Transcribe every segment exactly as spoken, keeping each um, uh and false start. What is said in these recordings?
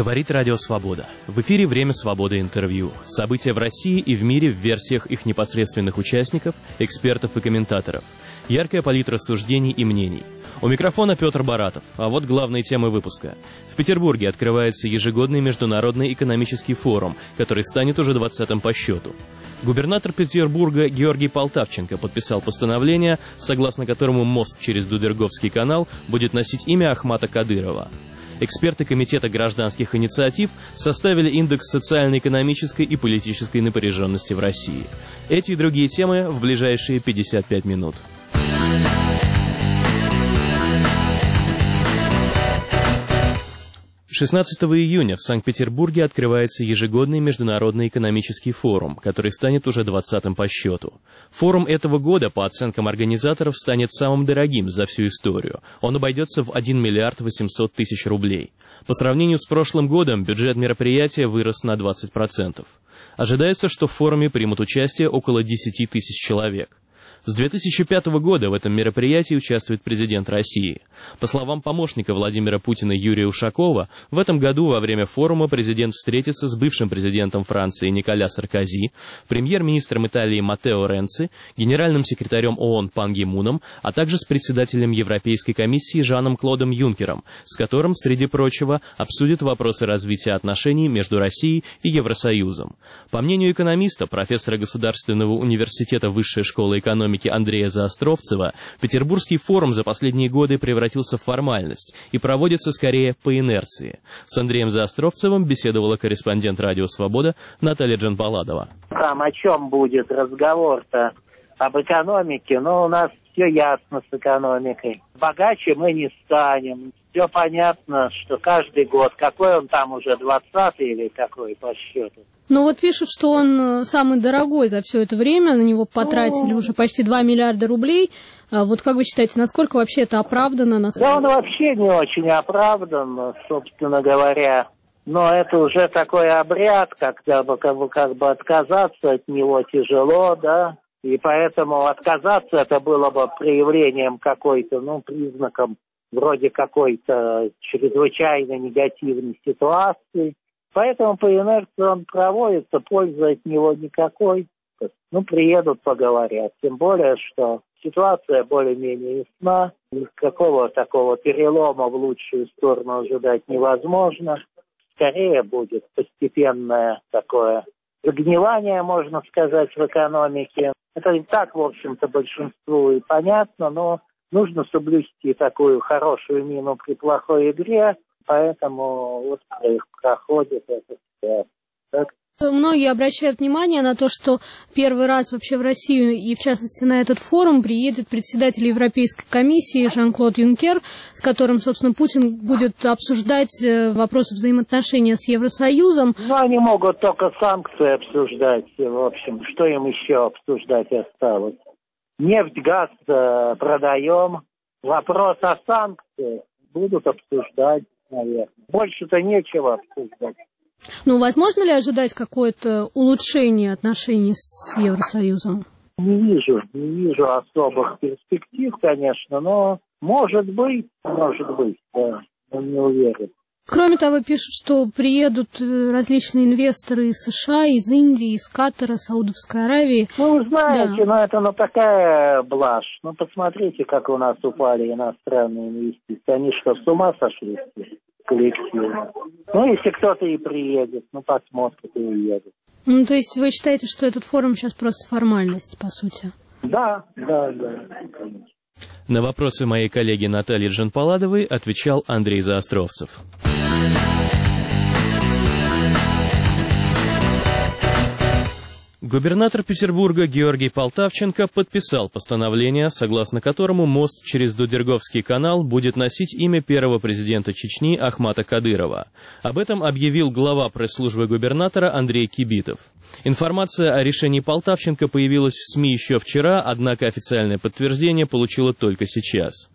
Говорит Радио Свобода. В эфире «Время свободы» интервью. События в России и в мире в версиях их непосредственных участников, экспертов и комментаторов. Яркая палитра суждений и мнений. У микрофона Петр Баратов. А вот главные темы выпуска. В Петербурге открывается ежегодный международный экономический форум, который станет уже двадцатым по счету. Губернатор Петербурга Георгий Полтавченко подписал постановление, согласно которому мост через Дудерговский канал будет носить имя Ахмата Кадырова. Эксперты Комитета гражданских инициатив составили индекс социально-экономической и политической напряженности в России. Эти и другие темы в ближайшие пятьдесят пять минут. шестнадцатого июня в Санкт-Петербурге открывается ежегодный международный экономический форум, который станет уже двадцатым по счету. Форум этого года, по оценкам организаторов, станет самым дорогим за всю историю. Он обойдется в один миллиард восемьсот тысяч рублей. По сравнению с прошлым годом бюджет мероприятия вырос на двадцать процентов. Ожидается, что в форуме примут участие около десяти тысяч человек. С две тысячи пятого года в этом мероприятии участвует президент России. По словам помощника Владимира Путина Юрия Ушакова, в этом году во время форума президент встретится с бывшим президентом Франции Николя Саркози, премьер-министром Италии Маттео Ренци, генеральным секретарем ООН Пан Ги Муном, а также с председателем Европейской комиссии Жаном Клодом Юнкером, с которым, среди прочего, обсудит вопросы развития отношений между Россией и Евросоюзом. По мнению экономиста, профессора Государственного университета Высшей школы экономики Андрея Заостровцева, Петербургский форум за последние годы превратился в формальность и проводится скорее по инерции. С Андреем Заостровцевым беседовала корреспондент Радио Свобода Наталья Джанпаладова. Там о чем будет разговор-то? Об экономике? Ну, у нас все ясно с экономикой. Богаче мы не станем. Все понятно, что каждый год, какой он там уже, двадцатый или какой по счету? Ну вот пишут, что он самый дорогой за все это время, на него потратили уже почти два миллиарда рублей. А вот как вы считаете, насколько вообще это оправдано? Да он вообще не очень оправдан, собственно говоря. Но это уже такой обряд, когда бы, как бы, как бы отказаться от него тяжело, да. И поэтому отказаться это было бы проявлением какой-то, ну, признаком вроде какой-то чрезвычайно негативной ситуации. Поэтому по инерции он проводится, пользы от него никакой. Ну, приедут, поговорят. Тем более, что ситуация более-менее ясна. Никакого такого перелома в лучшую сторону ожидать невозможно. Скорее будет постепенное такое загнивание, можно сказать, в экономике. Это и так, в общем-то, большинству и понятно, но нужно соблюсти такую хорошую мину при плохой игре. Поэтому вот их проходит это все. Так. Многие обращают внимание на то, что первый раз вообще в Россию, и в частности на этот форум, приедет председатель Европейской комиссии Жан-Клод Юнкер, с которым, собственно, Путин будет обсуждать вопросы взаимоотношения с Евросоюзом. Ну, они могут только санкции обсуждать, в общем. Что им еще обсуждать осталось? Нефть, газ э, продаем. Вопрос о санкциях будут обсуждать, наверное. Больше-то нечего обсуждать. Ну, возможно ли ожидать какое-то улучшение отношений с Евросоюзом? Не вижу, не вижу особых перспектив, конечно, но может быть, может быть, да, но не уверен. Кроме того, пишут, что приедут различные инвесторы из США, из Индии, из Катара, Саудовской Аравии. Ну, знаете, да. ну это ну такая блажь. Ну, посмотрите, как у нас упали иностранные инвестиции. Они что, с ума сошли коллективно? Ну, если кто-то и приедет, ну, посмотрит и уедет. Ну, то есть вы считаете, что этот форум сейчас просто формальность, по сути? Да, да, да, конечно. На вопросы моей коллеги Натальи Джанпаладовой отвечал Андрей Заостровцев. Губернатор Петербурга Георгий Полтавченко подписал постановление, согласно которому мост через Дудерговский канал будет носить имя первого президента Чечни Ахмата Кадырова. Об этом объявил глава пресс-службы губернатора Андрей Кибитов. Информация о решении Полтавченко появилась в СМИ еще вчера, однако официальное подтверждение получила только сейчас.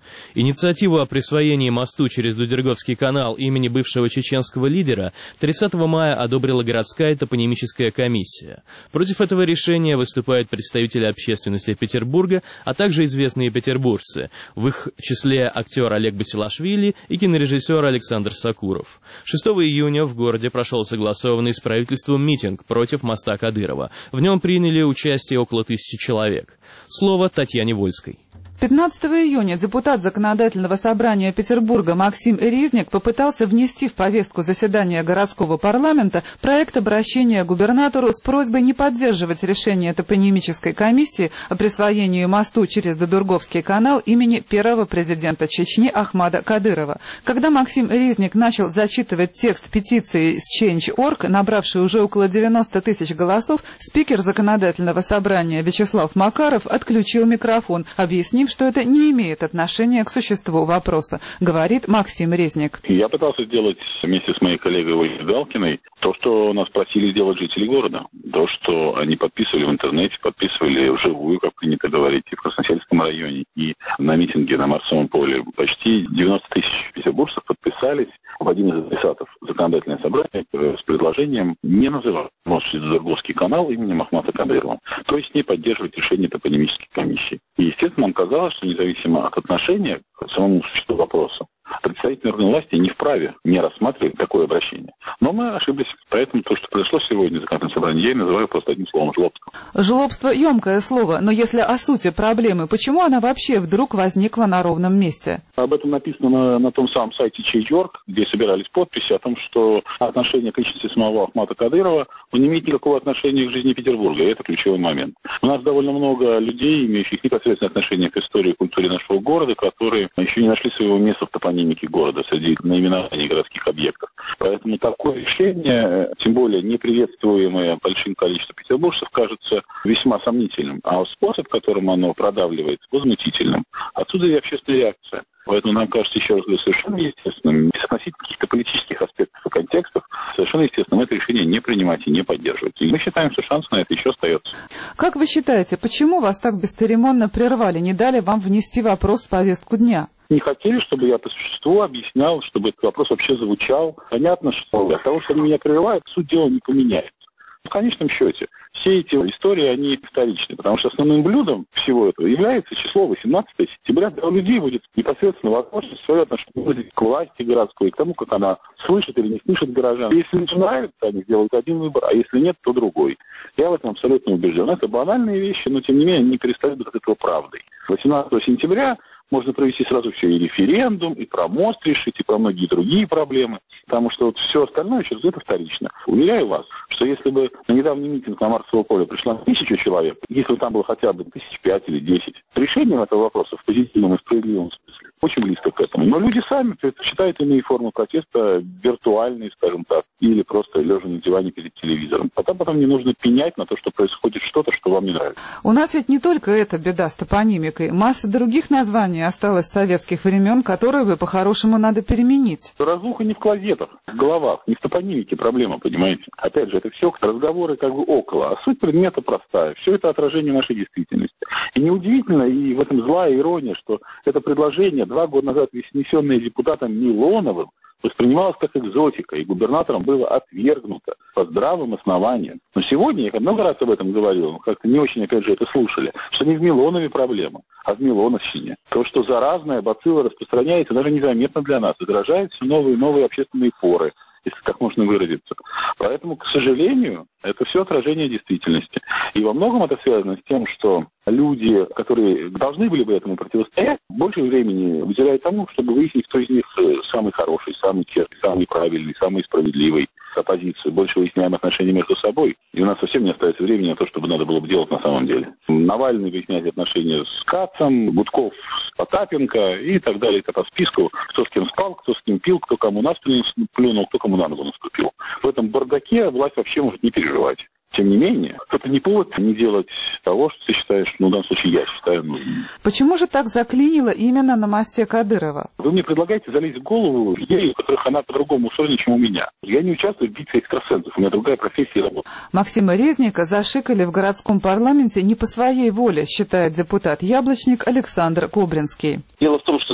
Инициативу о присвоении мосту через Дудерговский канал имени бывшего чеченского лидера тридцатого мая одобрила городская топонимическая комиссия. Против этого решения выступают представители общественности Петербурга, а также известные петербуржцы, в их числе актер Олег Басилашвили и кинорежиссер Александр Сакуров. шестого июня в городе прошел согласованный с правительством митинг против моста Кадырова. В нем приняли участие около тысячи человек. Слово Татьяне Вольской. пятнадцатого июня депутат Законодательного собрания Петербурга Максим Резник попытался внести в повестку заседания городского парламента проект обращения к губернатору с просьбой не поддерживать решение топонимической комиссии о присвоении мосту через Дудерговский канал имени первого президента Чечни Ахмада Кадырова. Когда Максим Резник начал зачитывать текст петиции с Change точка орг, набравшей уже около девяноста тысяч голосов, спикер Законодательного собрания Вячеслав Макаров отключил микрофон, объяснив, что это не имеет отношения к существу вопроса, говорит Максим Резник. Я пытался сделать вместе с моей коллегой Ольгой Галкиной то, что нас просили сделать жители города. То, что они подписывали в интернете, подписывали вживую, как принято говорить, и в Красносельском районе, и на митинге на Марсовом поле. Почти девяносто тысяч петербуржцев подписались в один из адресатов Законодательное собрание с предложением не называть мост через Дудерговский канал именем Ахмада Кадырова, то есть не поддерживать решение топонимической комиссии. И, естественно, нам казалось, что независимо от отношения к самому существу вопроса, представительные органы власти не вправе не рассматривать такое обращение. Но мы ошиблись. Поэтому то, что произошло сегодня в Законодательном собрании, я называю просто одним словом – жлобство. Жлобство – емкое слово, но если о сути проблемы, почему она вообще вдруг возникла на ровном месте? Об этом написано на, на том самом сайте Change точка орг, где собирались подписи о том, что отношение к личности самого Ахмада Кадырова не имеет никакого отношения к жизни Петербурга. И это ключевой момент. У нас довольно много людей, имеющих непосредственное отношение к истории и культуре нашего города, которые еще не нашли своего места в топонимике города среди наименований городских объектов. Поэтому такое решение, тем более не приветствуемое большим количеством петербуржцев, кажется весьма сомнительным. А способ, которым оно продавливается, возмутительным. Отсюда и общественная реакция. Поэтому нам кажется, еще раз говорю, совершенно естественным, без относительно каких-то политических аспектов и контекстов, совершенно естественным это решение не принимать и не поддерживать. И мы считаем, что шанс на это еще остается. Как вы считаете, почему вас так бесцеремонно прервали, не дали вам внести вопрос в повестку дня? Не хотели, чтобы я по существу объяснял, чтобы этот вопрос вообще звучал. Понятно, что от того, что они меня прерывают, суть дела не поменяется. В конечном счете, все эти истории, они вторичны, потому что основным блюдом всего этого является число восемнадцатого сентября, когда у людей будет непосредственно возможность свое отношение к власти городской, к тому, как она слышит или не слышит горожан. Если им нравится, они сделают один выбор, а если нет, то другой. Я в этом абсолютно убежден. Это банальные вещи, но тем не менее не перестают быть от этого правдой. восемнадцатого сентября можно провести сразу все, и референдум, и про мост решить, и про многие другие проблемы, потому что вот все остальное сейчас это вторично. Уверяю вас, что если бы на недавний митинг на Марсово поле пришла тысяча человек, если бы там было хотя бы тысяч пять или десять, решением этого вопроса в позитивном и справедливом смысле очень близко к этому. Но люди сами предпочитают иные формы протеста, виртуальные, скажем так, или просто лежа на диване перед телевизором. Пока потом не нужно пенять на то, что происходит что-то, что вам не нравится. У нас ведь не только эта беда с топонимикой. Масса других названий осталось с советских времен, которые бы по-хорошему надо переменить. Разруха не в клозетах, в головах, не в топонимике проблема, понимаете. Опять же, это все разговоры как бы около, а суть предмета простая. Все это отражение нашей действительности. И неудивительно, и в этом злая ирония, что это предложение, два года назад внесенное депутатом Милоновым, воспринималось как экзотика, и губернатором было отвергнуто по здравым основаниям. Но сегодня, я много раз об этом говорил, как-то не очень, опять же, это слушали, что не в Милонове проблема, а в Милоновщине. То, что заразная бацилла распространяется, даже незаметно для нас, отражает все новые и новые общественные форы, если так можно выразиться. Поэтому, к сожалению, это все отражение действительности. И во многом это связано с тем, что люди, которые должны были бы этому противостоять, больше времени уделяют тому, чтобы выяснить, кто из них самый хороший, самый честный, самый правильный, самый справедливый оппозицию. Больше выясняем отношения между собой. И у нас совсем не остается времени на то, чтобы надо было бы делать на самом деле. Навальный выясняет отношения с Кацем, Гудков с Потапенко и так далее. Это по списку, кто с кем спал, кто с кем пил, кто кому на спину плюнул, кто кому на ногу наступил. В этом бардаке власть вообще может не переживать. Тем не менее, это не повод не делать того, что ты считаешь, ну, в данном случае я считаю нужным. Почему же так заклинило именно на мосте Кадырова? Вы мне предлагаете залезть в голову идеи, у которых она по-другому устроена, чем у меня. Я не участвую в битве экстрасенсов, у меня другая профессия и работа. Максима Резника зашикали в городском парламенте не по своей воле, считает депутат Яблочник Александр Кобринский. Дело в том, что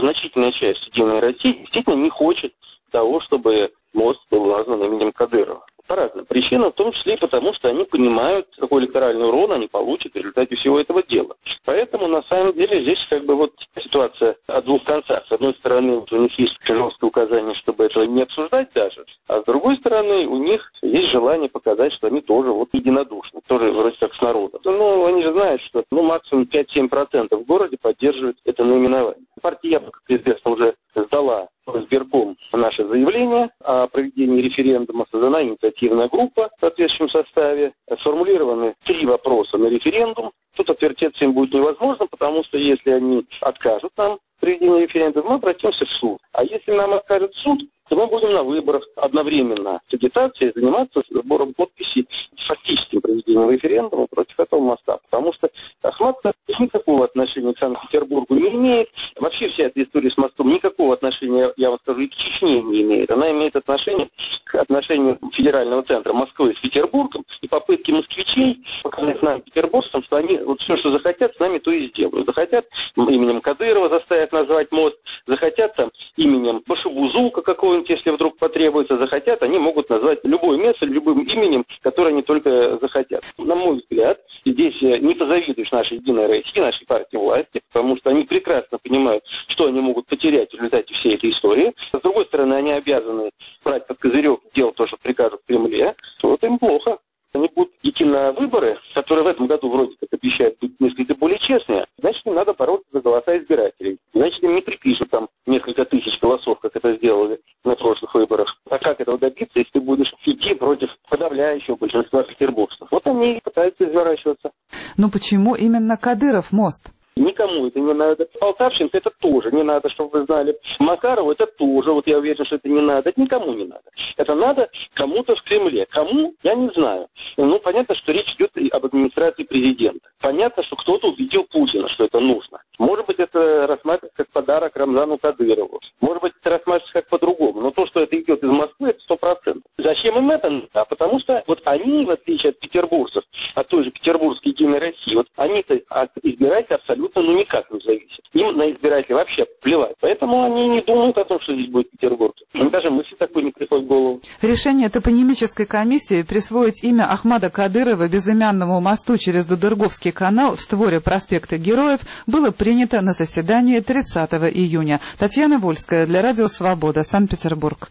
значительная часть «Единой России» действительно не хочет того, чтобы мост был назван именем Кадырова. По разным причинам, в том числе и потому, что они понимают, какой электоральный урон они получат в результате всего этого дела. Поэтому, на самом деле, здесь как бы вот ситуация о двух концах. С одной стороны, у них есть жесткое указание, чтобы этого не обсуждать даже, а с другой стороны, у них есть желание показать, что они тоже вот единодушны, тоже вроде как с народом. Ну, они же знают, что ну, максимум пять-семь процентов в городе поддерживают это наименование. Партия «Яблоко», как известно, уже сдала в избирком наше заявление о проведении референдума, создана инициативная группа в соответствующем составе, сформулированы три вопроса на референдум. Тут отвертеться им будет невозможно, потому что если они откажут нам в проведении референдума, мы обратимся в суд. А если нам откажет суд, то мы будем на выборах одновременно с агитацией заниматься сбором подписей фактическим проведением референдума против этого моста. Потому что Ахмат никакого отношения к Санкт-Петербургу не имеет. Вообще вся эта история с мостом никакого отношения, я вам скажу, и к Чечне не имеет. Она имеет отношение к отношению федерального центра Москвы с Петербургом и попытки москвичей показать нам, петербуржцам, что они вот все, что захотят, с нами то и сделают. Захотят именем Кадырова заставят назвать мост, захотят там именем Башибузука какого-нибудь, если вдруг потребуется, захотят, они могут назвать любое место любым именем, которое они только захотят. На мой взгляд, здесь не позавидуешь нашей «Единой России», нашей партии власти, потому что они прекрасно понимают, что они могут потерять в результате всей этой истории. С другой стороны, они обязаны брать под козырек, делать то, что прикажут в Кремле, то вот им плохо. Они будут идти на выборы, которые в этом году вроде как обещают быть несколько более честные, значит, им надо бороться за голоса избирателей. Значит, им не припишут там несколько тысяч голосов, как это сделали на прошлых выборах. А как этого добиться, если ты будешь идти против подавляющего большинства петербуржцев? Вот они и пытаются изворачиваться. Но почему именно Кадыров мост? Никому это не надо. Полтавченко это тоже не надо, чтобы вы знали. Макарову это тоже, вот я уверен, что это не надо. Это никому не надо. Это надо кому-то в Кремле. Кому, я не знаю. Ну, понятно, что речь идет и об администрации президента. Понятно, что кто-то убедил Путина, что это нужно. Может быть, это рассматривается как подарок Рамзану Кадырову. Может быть, это рассматривается как по-другому. Но то, что это идет из Москвы, это сто процентов. Зачем им это? А потому что вот они, в отличие от петербуржцев, от той же петербургской «Единой России», вот они-то от избирателей абсолютно ну никак не зависит. Им на избирателей вообще плевать. Поэтому они не думают о том, что здесь будет Петербург. Им даже мысли такой не приходит в голову. Решение топонимической комиссии присвоить имя Ахмада Кадырова безымянному мосту через Дудырговский канал в створе проспекта Героев было принято на заседании тридцатого июня. Татьяна Вольская для Радио Свобода, Санкт-Петербург.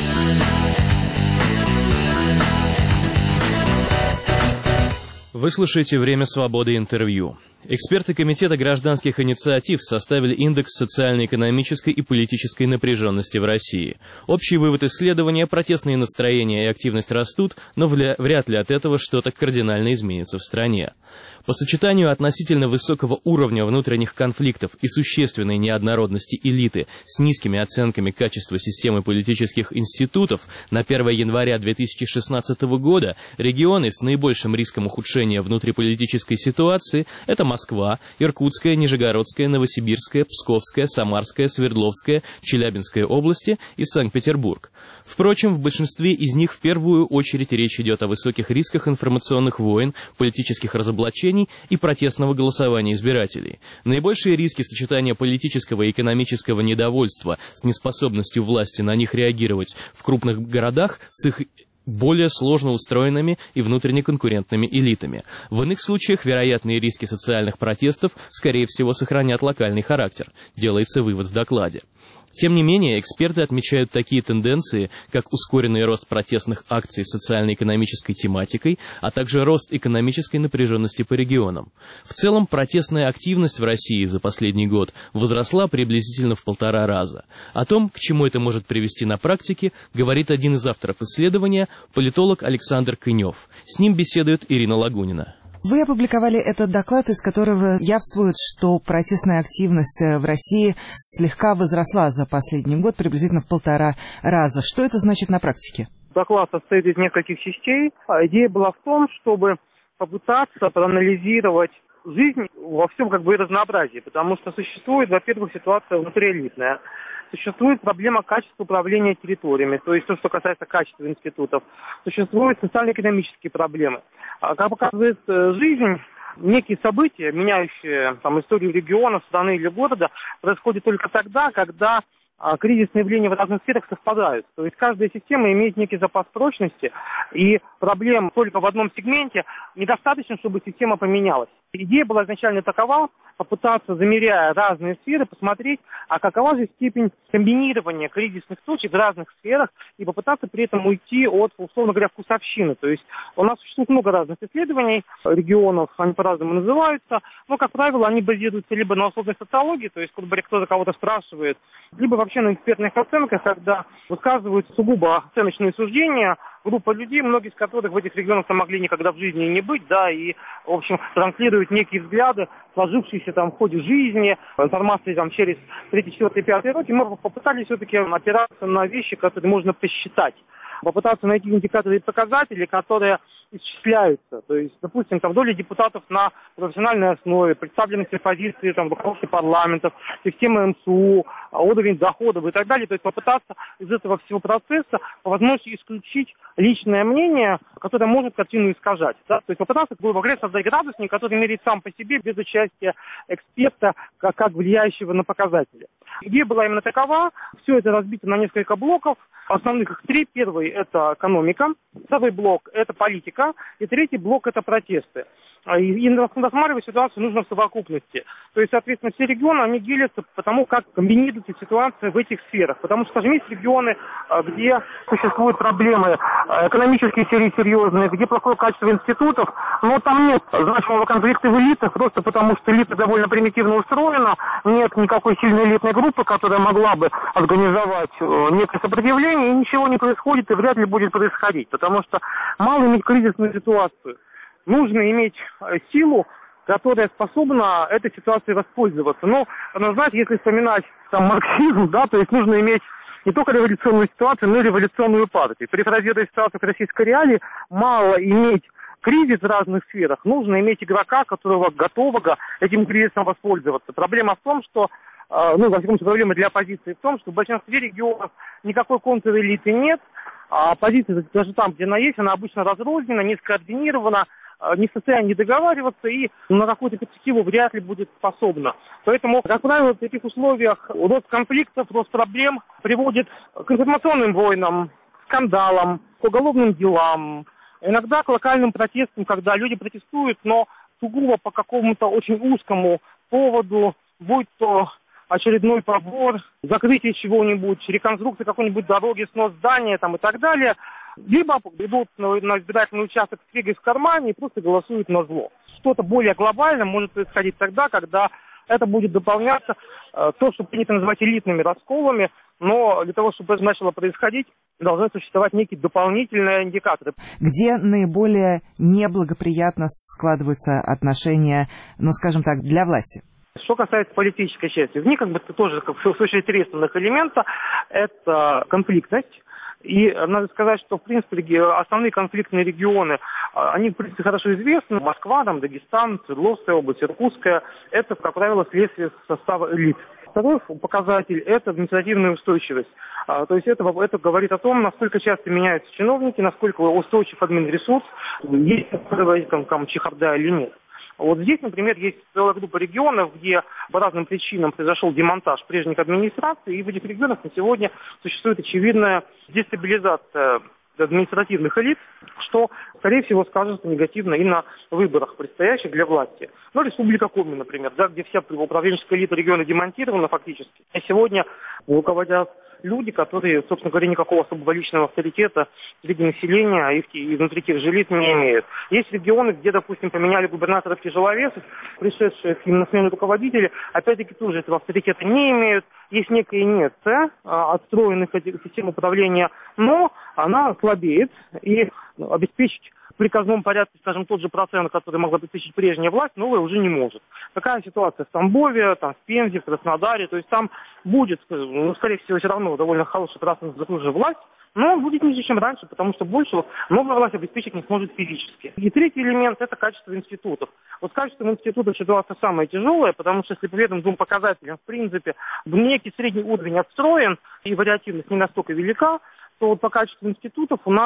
Вы слушаете «Время свободы» интервью. Эксперты Комитета гражданских инициатив составили индекс социально-экономической и политической напряженности в России. Общий вывод исследования – протестные настроения и активность растут, но вряд ли от этого что-то кардинально изменится в стране. По сочетанию относительно высокого уровня внутренних конфликтов и существенной неоднородности элиты с низкими оценками качества системы политических институтов на первое января две тысячи шестнадцатого года регионы с наибольшим риском ухудшения внутриполитической ситуации – это Москва, Иркутская, Нижегородская, Новосибирская, Псковская, Самарская, Свердловская, Челябинская области и Санкт-Петербург. Впрочем, в большинстве из них в первую очередь речь идет о высоких рисках информационных войн, политических разоблачений и протестного голосования избирателей. Наибольшие риски сочетания политического и экономического недовольства с неспособностью власти на них реагировать в крупных городах с их более сложно устроенными и внутренне конкурентными элитами. В иных случаях вероятные риски социальных протестов, скорее всего, сохранят локальный характер, делается вывод в докладе. Тем не менее, эксперты отмечают такие тенденции, как ускоренный рост протестных акций с социально-экономической тематикой, а также рост экономической напряженности по регионам. В целом, протестная активность в России за последний год возросла приблизительно в полтора раза. О том, к чему это может привести на практике, говорит один из авторов исследования, политолог Александр Кынев. С ним беседует Ирина Лагунина. Вы опубликовали этот доклад, из которого явствует, что протестная активность в России слегка возросла за последний год, приблизительно в полтора раза. Что это значит на практике? Доклад состоит из нескольких частей. Идея была в том, чтобы попытаться проанализировать жизнь во всем как бы разнообразии, потому что существует, во-первых, ситуация внутриэлитная. Существует проблема качества управления территориями, то есть то, что касается качества институтов. Существуют социально-экономические проблемы. Как показывает жизнь, некие события, меняющие там историю региона, страны или города, происходят только тогда, когда кризисные явления в разных сферах совпадают. То есть каждая система имеет некий запас прочности, и проблем только в одном сегменте недостаточно, чтобы система поменялась. Идея была изначально такова: попытаться, замеряя разные сферы, посмотреть, а какова же степень комбинирования кризисных точек в разных сферах, и попытаться при этом уйти от, условно говоря, вкусовщины. То есть у нас существует много разных исследований регионов, они по-разному называются, но, как правило, они базируются либо на условной социологии, то есть, грубо говоря, кто-то кого-то спрашивает, либо вообще на экспертных оценках, когда высказывают сугубо оценочные суждения группа людей, многие из которых в этих регионах могли никогда в жизни не быть, да, и, в общем, транслируют некие взгляды, сложившиеся там в ходе жизни, информации там через третий, четвертый, пятый роки. Мы попытались все-таки опираться на вещи, которые можно посчитать, попытаться найти индикаторы и показатели, которые исчисляются. То есть, допустим, там доля депутатов на профессиональной основе, представленность оппозиции там, в руководстве парламентов, системы эм эс у, уровень доходов и так далее. То есть попытаться из этого всего процесса по возможности исключить личное мнение, которое может картину искажать. Да? То есть попытаться, грубо говоря, создать градусник, который меряет сам по себе, без участия эксперта, как, как влияющего на показатели. Идея была именно такова: все это разбито на несколько блоков. Основных их три. Первый – это экономика, второй блок – это политика, и третий блок – это протесты. И, и рассматривать ситуацию нужно в совокупности. То есть, соответственно, все регионы, они делятся по тому, как комбинируется ситуация в этих сферах. Потому что, скажем, есть регионы, где существуют проблемы экономические, серьезные, где плохое качество институтов, но там нет значимого конфликта в элитах, просто потому что элита довольно примитивно устроена, нет никакой сильной элитной группы, которая могла бы организовать некое сопротивление, и ничего не происходит и вряд ли будет происходить, потому что мало иметь кризисную ситуацию. Нужно иметь силу, которая способна этой ситуацией воспользоваться. Но, ну, знаете, если вспоминать там марксизм, да, то есть нужно иметь не только революционную ситуацию, но и революционную партию. Перефразируя ситуацию к российской реалии, мало иметь кризис в разных сферах, нужно иметь игрока, которого готового этим кризисом воспользоваться. Проблема в том, что, ну, во всяком случае, проблема для оппозиции в том, что в большинстве регионов никакой контрэлиты нет, а оппозиция даже там, где она есть, она обычно разрознена, не скоординирована, не в состоянии договариваться и на какую-то перспективу вряд ли будет способна. Поэтому, как правило, в таких условиях рост конфликтов, рост проблем приводит к информационным войнам, скандалам, к уголовным делам, иногда к локальным протестам, когда люди протестуют, но сугубо по какому-то очень узкому поводу, будь то очередной побор, закрытие чего-нибудь, реконструкция какой-нибудь дороги, снос здания там, и так далее, либо идут на, на избирательный участок с фигой в кармане и просто голосуют на зло. Что-то более глобальное может происходить тогда, когда это будет дополняться э, то, что принято называть элитными расколами, но для того, чтобы это начало происходить, должны существовать некие дополнительные индикаторы. Где наиболее неблагоприятно складываются отношения, ну, скажем так, для власти? Что касается политической части, в ней как бы тоже как, очень три основных элемента. Это конфликтность. И надо сказать, что, в принципе, основные конфликтные регионы, они, в принципе, хорошо известны. Москва, там, Дагестан, Свердловская область, Иркутская. Это, как правило, следствие состава элит. Второй показатель – это административная устойчивость. То есть это, это говорит о том, насколько часто меняются чиновники, насколько устойчив админресурс, есть там чехарда или нет. Вот здесь, например, есть целая группа регионов, где по разным причинам произошел демонтаж прежних администраций, и в этих регионах на сегодня существует очевидная дестабилизация административных элит, что, скорее всего, скажется негативно и на выборах, предстоящих для власти. Ну, Республика Коми, например, да, где вся управленческая элита региона демонтирована фактически. А сегодня руководят люди, которые, собственно говоря, никакого особого личного авторитета среди населения и, и внутри тех же лиц не имеют. Есть регионы, где, допустим, поменяли губернаторов тяжеловесов, пришедшие к ним на смену руководители, опять-таки тоже этого авторитета не имеют. Есть некая инерция отстроенных систем управления, но она слабеет, и обеспечить в приказном порядке, скажем, тот же процент, который могла обеспечить прежняя власть, новая уже не может. Такая ситуация в Тамбове, там, в Пензе, в Краснодаре. То есть там будет, ну, скорее всего, все равно довольно хорошая транснациональная власть, но будет ниже, чем раньше, потому что больше новая власть обеспечить не сможет физически. И третий элемент – это качество институтов. Вот с качеством институтов ситуация самая тяжелая, потому что если по этим двум показателям, в принципе, некий средний уровень отстроен, и вариативность не настолько велика, то вот по качеству институтов у нас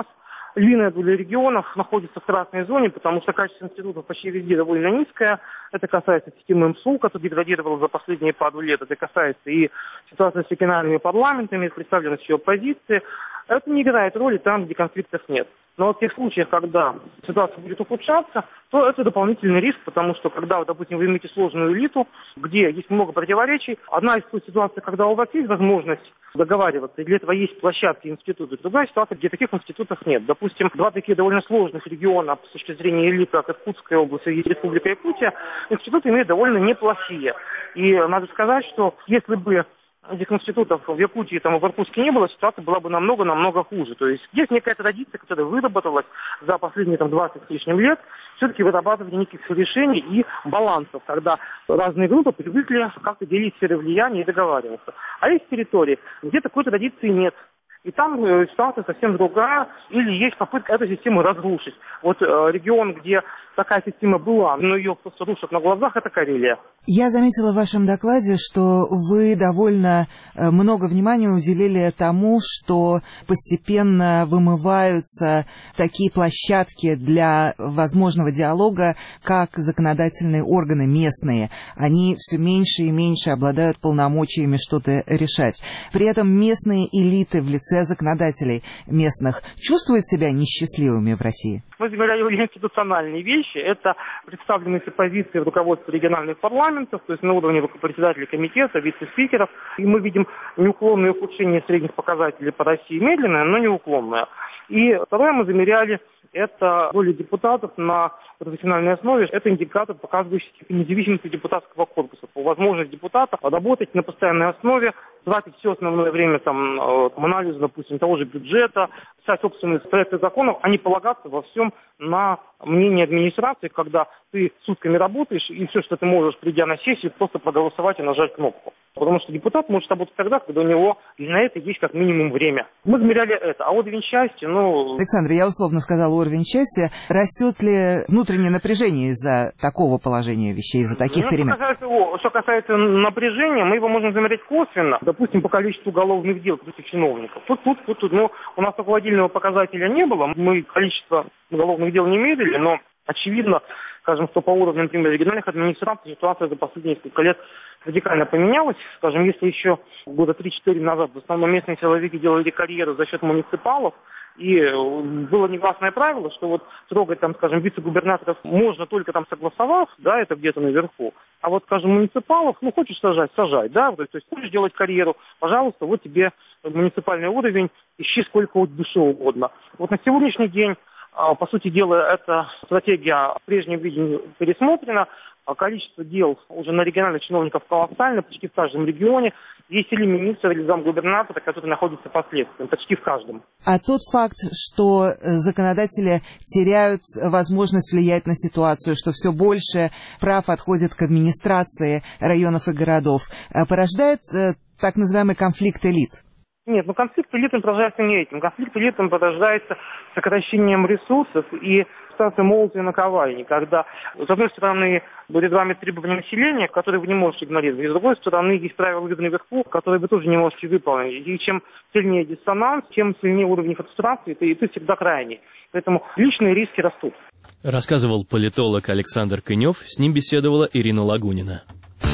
львиная доля регионов находится в красной зоне, потому что качество институтов почти везде довольно низкое. Это касается системы эм эс у, которая деградировала за последние пару лет. Это касается и ситуации с региональными парламентами, с представленностью оппозиции. Это не играет роли там, где конфликтов нет. Но вот в тех случаях, когда ситуация будет ухудшаться, то это дополнительный риск, потому что когда, допустим, вы имеете сложную элиту, где есть много противоречий, одна из ситуаций, когда у вас есть возможность договариваться, и для этого есть площадки, институты, другая ситуация, где таких институтов нет. Допустим, два таких довольно сложных региона с точки зрения элиты, как Иркутская область и Республика Якутия, институты имеют довольно неплохие. И надо сказать, что если бы этих институтов в Якутии там, и в Иркутске не было, ситуация была бы намного-намного хуже. То есть есть некая традиция, которая выработалась за последние там, двадцать с лишним лет, все-таки вырабатывание неких решений и балансов, когда разные группы привыкли как-то делить сферы влияния и договариваться. А есть территории, где такой традиции нет. И там э, ситуация совсем другая, или есть попытка эту систему разрушить. Вот э, регион, где такая система была, но ее просто рушат на глазах, это Карелия. Я заметила в вашем докладе, что вы довольно много внимания уделили тому, что постепенно вымываются такие площадки для возможного диалога, как законодательные органы местные. Они все меньше и меньше обладают полномочиями что-то решать. При этом местные элиты в лице законодателей местных чувствуют себя несчастливыми в России? Мы говорили институциональные вещи. Это представленность оппозиции в руководстве региональных парламентов, то есть на уровне председателей комитета, вице-спикеров. И мы видим неуклонное ухудшение средних показателей по России, медленное, но неуклонное. И второе, мы замеряли это доля депутатов на профессиональной основе. Это индикатор, показывающий степень независимости депутатского корпуса. Возможность депутата работать на постоянной основе, тратить все основное время там, там, анализа, допустим, того же бюджета, писать собственные проекты законов, а не полагаться во всем на мнение администрации, когда ты сутками работаешь, и все, что ты можешь, придя на сессию, просто проголосовать и нажать кнопку. Потому что депутат может работать тогда, когда у него на это есть как минимум время. Мы измеряли это. А уровень счастья, ну... Александр, я условно сказал уровень счастья. Растет ли внутреннее напряжение из-за такого положения вещей, из-за таких ну, перемен? Что касается, что касается напряжения, мы его можем замерять косвенно. Допустим, по количеству уголовных дел против чиновников. Тут, тут, тут, тут. Ну, у нас такого отдельного показателя не было. Мы количество уголовных дел не мерили, но очевидно, скажем, что по уровню, например, региональных администраций ситуация за последние несколько лет радикально поменялась. Скажем, если еще года три-четыре назад в основном местные силовики делали карьеру за счет муниципалов, и было негласное правило, что вот трогать там, скажем, вице-губернаторов можно только там согласовав, да, это где-то наверху. А вот, скажем, муниципалов, ну, хочешь сажать, сажай, да, то есть, то есть хочешь делать карьеру, пожалуйста, вот тебе муниципальный уровень, ищи сколько вот душе угодно. Вот на сегодняшний день, по сути дела, эта стратегия в прежнем виде пересмотрена. Количество дел уже на региональных чиновников колоссально, почти в каждом регионе. Есть или министр, или замгубернатора, который находится под следствием, почти в каждом. А тот факт, что законодатели теряют возможность влиять на ситуацию, что все больше прав отходит к администрации районов и городов, порождает так называемый конфликт элит? Нет, ну конфликт элит порождается не этим. Конфликт элит порождается сокращением ресурсов и ситуация молотия на ковальне, когда, с одной стороны, перед вами требования населения, которые вы не можете игнорировать, и с другой стороны, есть правила игры наверху, которые вы тоже не можете выполнить. И чем сильнее диссонанс, тем сильнее уровень фрустрации, и ты всегда крайний. Поэтому личные риски растут. Рассказывал политолог Александр Кынев, с ним беседовала Ирина Лагунина.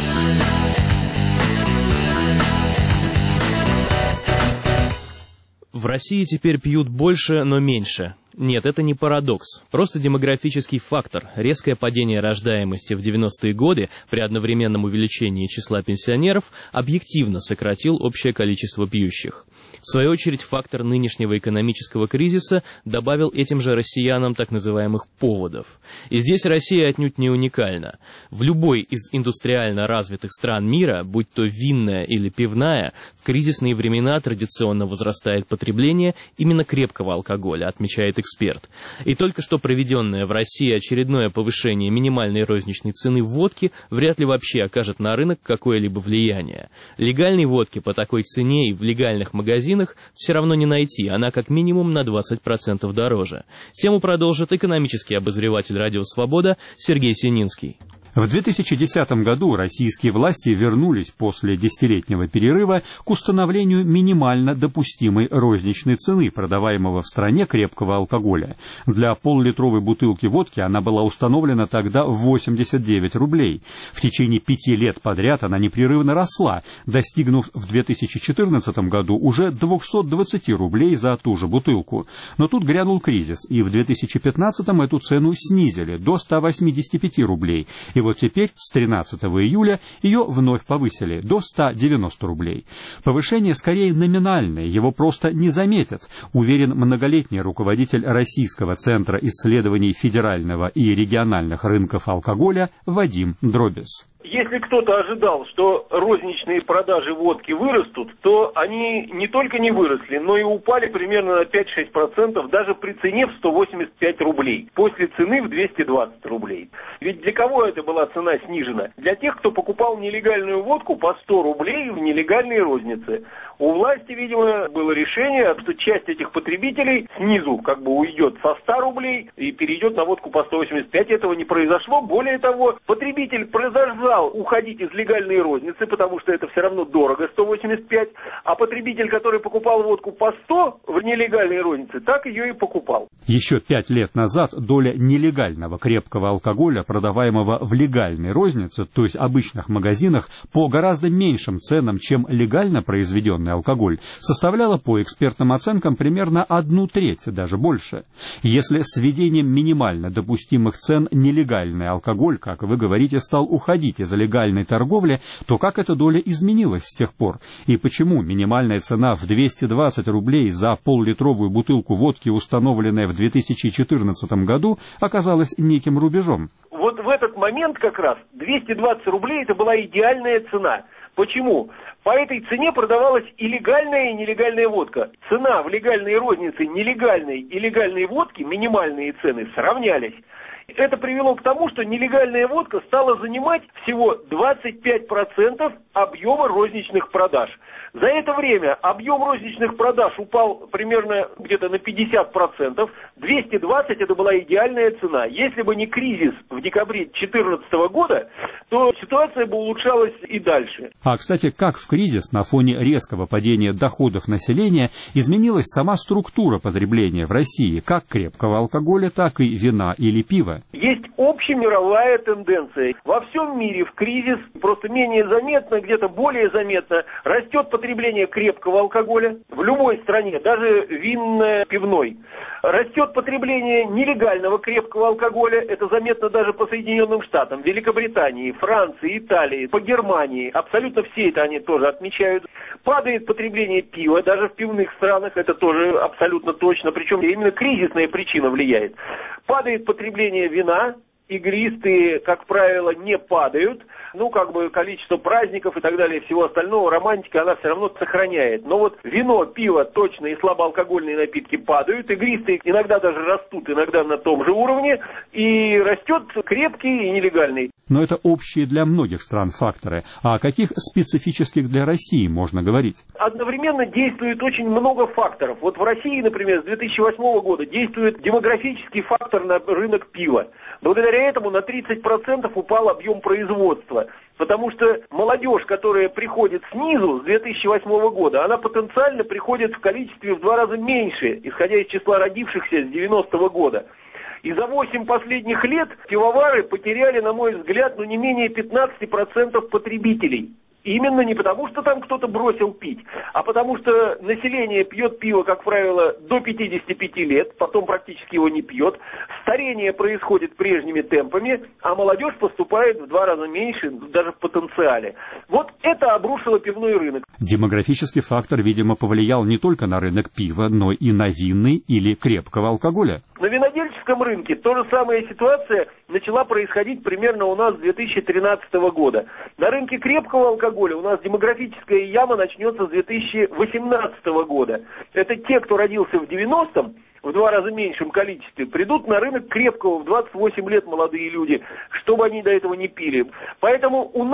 В России теперь пьют больше, но меньше. Нет, это не парадокс. Просто демографический фактор. Резкое падение рождаемости в девяностые годы при одновременном увеличении числа пенсионеров объективно сократил общее количество пьющих. В свою очередь, фактор нынешнего экономического кризиса добавил этим же россиянам так называемых поводов. И здесь Россия отнюдь не уникальна. В любой из индустриально развитых стран мира, будь то винная или пивная, в кризисные времена традиционно возрастает потребление именно крепкого алкоголя, отмечает эксперт. И только что проведенное в России очередное повышение минимальной розничной цены водки вряд ли вообще окажет на рынок какое-либо влияние. Легальной водки по такой цене и в легальных магазинах все равно не найти, она как минимум на двадцать процентов дороже. Тему продолжит экономический обозреватель «Радио Свобода» Сергей Сининский. В две тысячи десятом году российские власти вернулись после десятилетнего перерыва к установлению минимально допустимой розничной цены продаваемого в стране крепкого алкоголя. Для полулитровой бутылки водки она была установлена тогда в восемьдесят девять рублей. В течение пяти лет подряд она непрерывно росла, достигнув в две тысячи четырнадцатом году уже двести двадцать рублей за ту же бутылку. Но тут грянул кризис, и в две тысячи пятнадцатом эту цену снизили до ста восьмидесяти пяти рублей. И вот теперь, с тринадцатого июля, ее вновь повысили до ста девяноста рублей. Повышение скорее номинальное, его просто не заметят, уверен многолетний руководитель Российского центра исследований федерального и региональных рынков алкоголя Вадим Дробис. Если кто-то ожидал, что розничные продажи водки вырастут, то они не только не выросли, но и упали примерно на пять-шесть процентов даже при цене в сто восемьдесят пять рублей, после цены в двести двадцать рублей. Ведь для кого это была цена снижена? Для тех, кто покупал нелегальную водку по сто рублей в нелегальной рознице. У власти, видимо, было решение, что часть этих потребителей снизу как бы уйдет со ста рублей и перейдет на водку по сто восемьдесят пять. Этого не произошло. Более того, потребитель продолжал уходить из легальной розницы, потому что это все равно дорого, сто восемьдесят пять, а потребитель, который покупал водку по сто в нелегальной рознице, так ее и покупал. Еще пять лет назад доля нелегального крепкого алкоголя, продаваемого в легальной рознице, то есть обычных магазинах, по гораздо меньшим ценам, чем легально произведенный алкоголь, составляла по экспертным оценкам примерно одну треть, даже больше. Если с введением минимально допустимых цен нелегальный алкоголь, как вы говорите, стал уходить из легальной торговли, то как эта доля изменилась с тех пор? И почему минимальная цена в двести двадцать рублей за поллитровую бутылку водки, установленная в две тысячи четырнадцатом году, оказалась неким рубежом? Вот в этот момент как раз двести двадцать рублей это была идеальная цена. Почему? По этой цене продавалась и легальная, и нелегальная водка. Цена в легальной рознице нелегальной и легальной водки, минимальные цены, сравнялись. Это привело к тому, что нелегальная водка стала занимать всего двадцать пять процентов объема розничных продаж. За это время объем розничных продаж упал примерно где-то на пятьдесят процентов. двести двадцать это была идеальная цена. Если бы не кризис в декабре две тысячи четырнадцатого года, то ситуация бы улучшалась и дальше. А, кстати, как в кризис на фоне резкого падения доходов населения изменилась сама структура потребления в России, как крепкого алкоголя, так и вина или пива? Есть общемировая тенденция. Во всем мире в кризис просто менее заметно, где-то более заметно растет потребление крепкого алкоголя в любой стране, даже винно-пивной. Растет потребление нелегального крепкого алкоголя, это заметно даже по Соединенным Штатам, Великобритании, Франции, Италии, по Германии. Абсолютно все это они тоже отмечают. Падает потребление пива, даже в пивных странах, это тоже абсолютно точно, причем именно кризисная причина влияет. Падает потребление вина, игристые, как правило, не падают. Ну, как бы количество праздников и так далее, всего остального, романтика, она все равно сохраняет. Но вот вино, пиво точно и слабоалкогольные напитки падают. Игристые иногда даже растут, иногда на том же уровне. И растет крепкий и нелегальный. Но это общие для многих стран факторы. А о каких специфических для России можно говорить? Одновременно действует очень много факторов. Вот в России, например, с две тысячи восьмого года действует демографический фактор на рынок пива. Благодаря этому на тридцать процентов упал объем производства. Потому что молодежь, которая приходит снизу с две тысячи восьмого года, она потенциально приходит в количестве в два раза меньше, исходя из числа родившихся с девяностого года. И за восемь последних лет пивовары потеряли, на мой взгляд, ну не менее пятнадцати процентов потребителей. Именно не потому, что там кто-то бросил пить, а потому что население пьет пиво, как правило, до пятидесяти пяти лет, потом практически его не пьет. Старение происходит прежними темпами, а молодежь поступает в два раза меньше, даже в потенциале. Вот это обрушило пивной рынок. Демографический фактор, видимо, повлиял не только на рынок пива, но и на винный или крепкого алкоголя. На винодельческом рынке то же самая ситуация начала происходить примерно у нас с две тысячи тринадцатого года. На рынке крепкого алкоголя у нас демографическая яма начнется с две тысячи восемнадцатого года. Это те, кто родился в девяностом, в два раза меньшем количестве, придут на рынок крепкого в двадцать восемь лет молодые люди, чтобы они до этого не пили. Поэтому у нас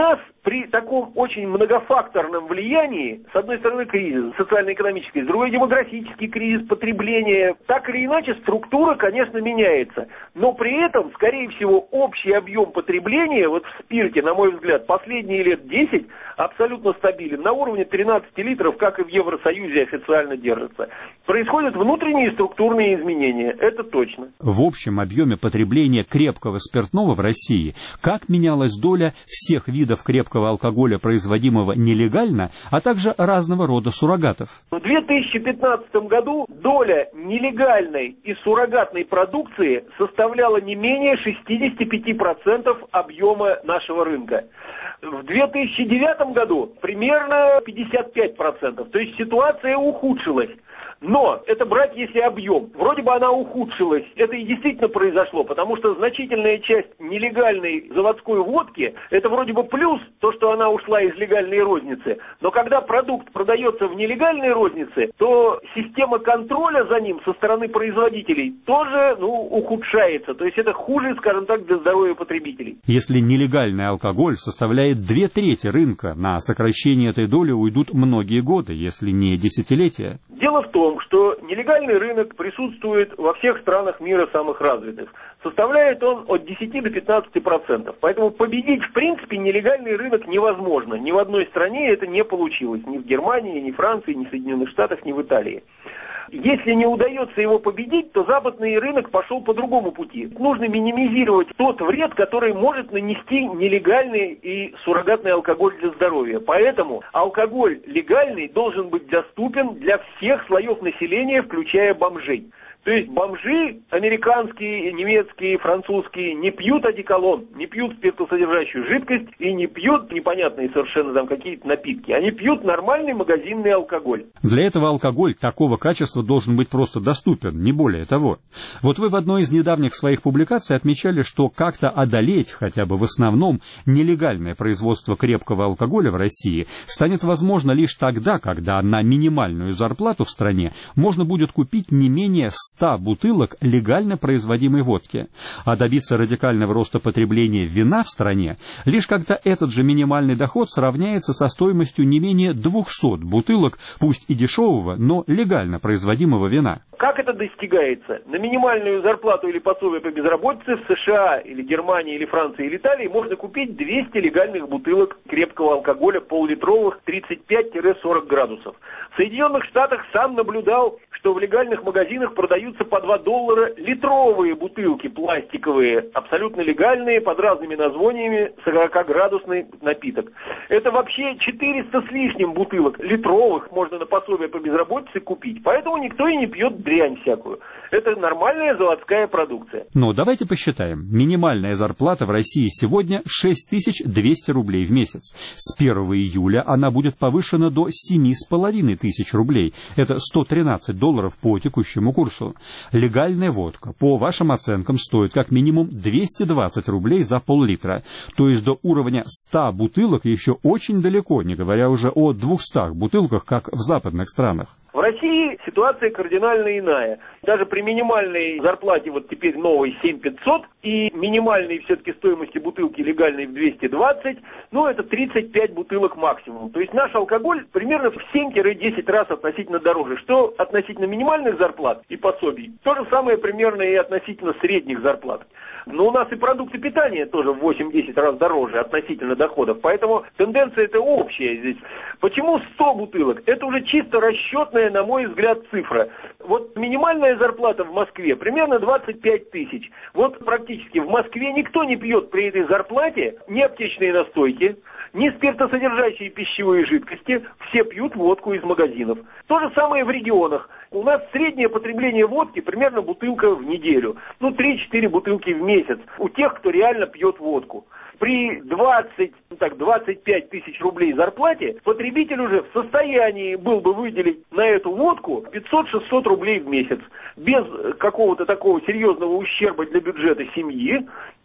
при таком очень многофакторном влиянии, с одной стороны кризис социально-экономический, с другой демографический кризис, потребление, так или иначе структура, конечно, меняется. Но при этом, скорее всего, общий объем потребления вот в спирте, на мой взгляд, последние лет десять абсолютно стабилен. На уровне тринадцати литров, как и в Евросоюзе официально держится. Происходят внутренние структурные изменения, это точно. В общем объеме потребления крепкого спиртного в России как менялась доля всех видов крепкого алкоголя, производимого нелегально, а также разного рода суррогатов? В две тысячи пятнадцатом году доля нелегальной и суррогатной продукции составляла не менее шестьдесят пять процентов объема нашего рынка. В две тысячи девятом году примерно пятьдесят пять процентов, то есть ситуация ухудшилась. Но это брать, если объем. Вроде бы она ухудшилась. Это и действительно произошло, потому что значительная часть нелегальной заводской водки, это вроде бы плюс, то, что она ушла из легальной розницы. Но когда продукт продается в нелегальной рознице, то система контроля за ним со стороны производителей тоже, ну, ухудшается. То есть это хуже, скажем так, для здоровья потребителей. Если нелегальный алкоголь составляет две трети рынка, на сокращение этой доли уйдут многие годы, если не десятилетия. Дело в том, что нелегальный рынок присутствует во всех странах мира самых развитых. Составляет он от десяти до пятнадцати процентов. Поэтому победить, в принципе, нелегальный рынок невозможно. Ни в одной стране это не получилось. Ни в Германии, ни в Франции, ни в Соединенных Штатах, ни в Италии. Если не удается его победить, то западный рынок пошел по другому пути. Нужно минимизировать тот вред, который может нанести нелегальный и суррогатный алкоголь для здоровья. Поэтому алкоголь легальный должен быть доступен для всех слоев населения, включая бомжей. То есть бомжи американские, немецкие, французские не пьют одеколон, не пьют спиртосодержащую жидкость и не пьют непонятные совершенно там какие-то напитки. Они пьют нормальный магазинный алкоголь. Для этого алкоголь такого качества должен быть просто доступен, не более того. Вот вы в одной из недавних своих публикаций отмечали, что как-то одолеть хотя бы в основном нелегальное производство крепкого алкоголя в России станет возможно лишь тогда, когда на минимальную зарплату в стране можно будет купить не менее ста бутылок легально производимой водки, а добиться радикального роста потребления вина в стране лишь когда этот же минимальный доход сравняется со стоимостью не менее двухсот бутылок, пусть и дешевого, но легально производимого вина. Как это достигается? На минимальную зарплату или пособие по безработице в США, или Германии, или Франции, или Италии можно купить двести легальных бутылок крепкого алкоголя поллитровых тридцать пять - сорок градусов. В Соединенных Штатах сам наблюдал, что в легальных магазинах продаются по два доллара литровые бутылки пластиковые, абсолютно легальные, под разными названиями, сорокаградусный напиток. Это вообще четыреста с лишним бутылок литровых можно на пособие по безработице купить. Поэтому никто и не пьет дрянь всякую. Это нормальная заводская продукция. Но давайте посчитаем. Минимальная зарплата в России сегодня шесть тысяч двести рублей в месяц. С первого июля она будет повышена до семи с половиной тысяч рублей. Это сто тринадцать долларов по текущему курсу. Легальная водка, по вашим оценкам, стоит как минимум двести двадцать рублей за пол-литра. То есть до уровня ста бутылок еще очень далеко, не говоря уже о двухстах бутылках, как в западных странах. В России ситуация кардинально иная. Даже при минимальной зарплате, вот теперь новой семь тысяч пятьсот, и минимальной все-таки стоимости бутылки легальной в двести двадцать, ну это тридцать пять бутылок максимум. То есть наш алкоголь примерно в семь - десять раз относительно дороже. Что относительно минимальных зарплат и пособий, то же самое примерно и относительно средних зарплат. Но у нас и продукты питания тоже в восемь-десять раз дороже относительно доходов. Поэтому тенденция это общая здесь. Почему сто бутылок? Это уже чисто расчетная, на мой взгляд, цифра. Вот минимальная зарплата в Москве примерно двадцать пять тысяч. Вот практически в Москве никто не пьет при этой зарплате ни аптечные настойки, ни спиртосодержащие пищевые жидкости. Все пьют водку из магазинов. То же самое в регионах. У нас среднее потребление водки примерно бутылка в неделю. Ну, три-четыре бутылки в месяц у тех, кто реально пьет водку. При двадцати, так, двадцати пяти тысяч рублей зарплате потребитель уже в состоянии был бы выделить на эту водку пятьсот-шестьсот рублей в месяц. Без какого-то такого серьезного ущерба для бюджета семьи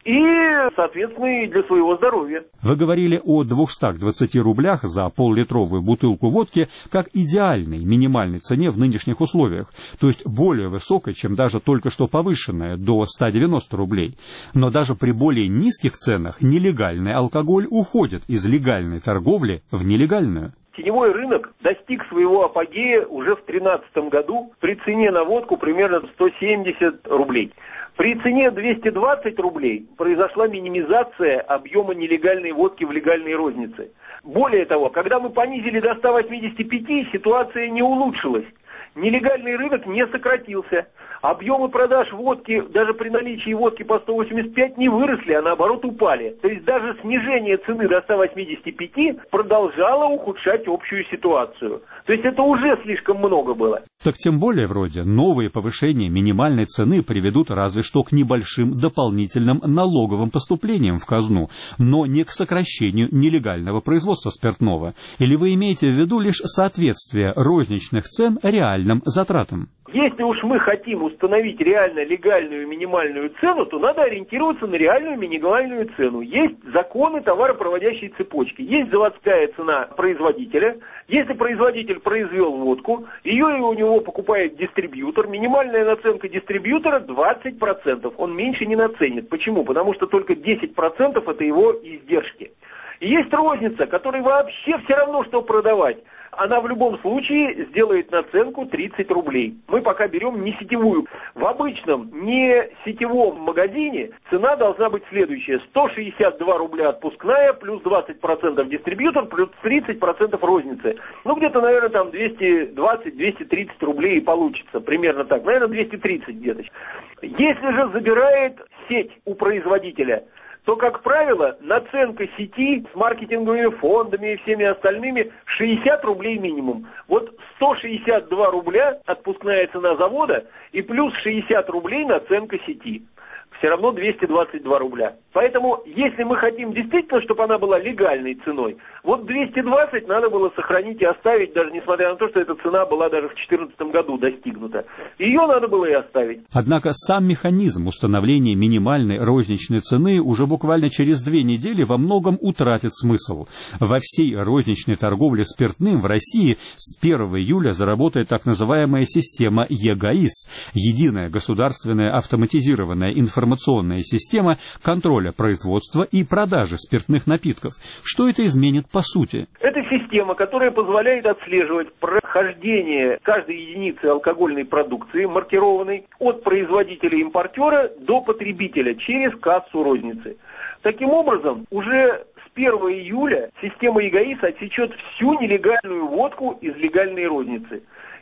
и, соответственно, и для своего здоровья. Вы говорили о двухстах двадцати рублях за пол-литровую бутылку водки как идеальной минимальной цене в нынешних условиях, то есть более высокой, чем даже только что повышенная до ста девяноста рублей. Но даже при более низких ценах нелегальный алкоголь уходит из легальной торговли в нелегальную. Теневой рынок достиг своего апогея уже в две тысячи тринадцатом году при цене на водку примерно сто семьдесят рублей. При цене двести двадцать рублей произошла минимизация объема нелегальной водки в легальной рознице. Более того, когда мы понизили до ста восьмидесяти пяти, ситуация не улучшилась. Нелегальный рынок не сократился. Объемы продаж водки, даже при наличии водки по сто восемьдесят пять, не выросли, а наоборот упали. То есть даже снижение цены до ста восьмидесяти пяти продолжало ухудшать общую ситуацию. То есть это уже слишком много было. Так тем более вроде новые повышения минимальной цены приведут разве что к небольшим дополнительным налоговым поступлениям в казну, но не к сокращению нелегального производства спиртного. Или вы имеете в виду лишь соответствие розничных цен реальным затратам? Если уж мы хотим установить реально легальную минимальную цену, то надо ориентироваться на реальную минимальную цену. Есть законы товаропроводящей цепочки, есть заводская цена производителя. Если производитель произвел водку, ее и у него покупает дистрибьютор, минимальная наценка дистрибьютора двадцать процентов, он меньше не наценит. Почему? Потому что только десять процентов это его издержки. И есть розница, которой вообще все равно, что продавать. Она в любом случае сделает наценку тридцать рублей. Мы пока берем не сетевую. В обычном не сетевом магазине цена должна быть следующая. сто шестьдесят два рубля отпускная, плюс двадцать процентов дистрибьютор, плюс тридцать процентов розницы. Ну, где-то, наверное, там двести двадцать - двести тридцать рублей и получится. Примерно так. Наверное, двести тридцать где-то. Если же забирает сеть у производителя, то, как правило, наценка сети с маркетинговыми фондами и всеми остальными шестьдесят рублей минимум. Вот сто шестьдесят два рубля отпускная цена завода и плюс шестьдесят рублей наценка сети. Все равно двести двадцать два рубля. Поэтому, если мы хотим действительно, чтобы она была легальной ценой, вот двести двадцать надо было сохранить и оставить, даже несмотря на то, что эта цена была даже в две тысячи четырнадцатом году достигнута. Ее надо было и оставить. Однако сам механизм установления минимальной розничной цены уже буквально через две недели во многом утратит смысл. Во всей розничной торговле спиртным в России с первого июля заработает так называемая система ЕГАИС – единая государственная автоматизированная информационная информационная система контроля производства и продажи спиртных напитков. Что это изменит по сути? Это система, которая позволяет отслеживать прохождение каждой единицы алкогольной продукции, маркированной, от производителя-импортера до потребителя через кассу розницы. Таким образом, уже с первого июля система ЕГАИС отсечет всю нелегальную водку из легальной розницы.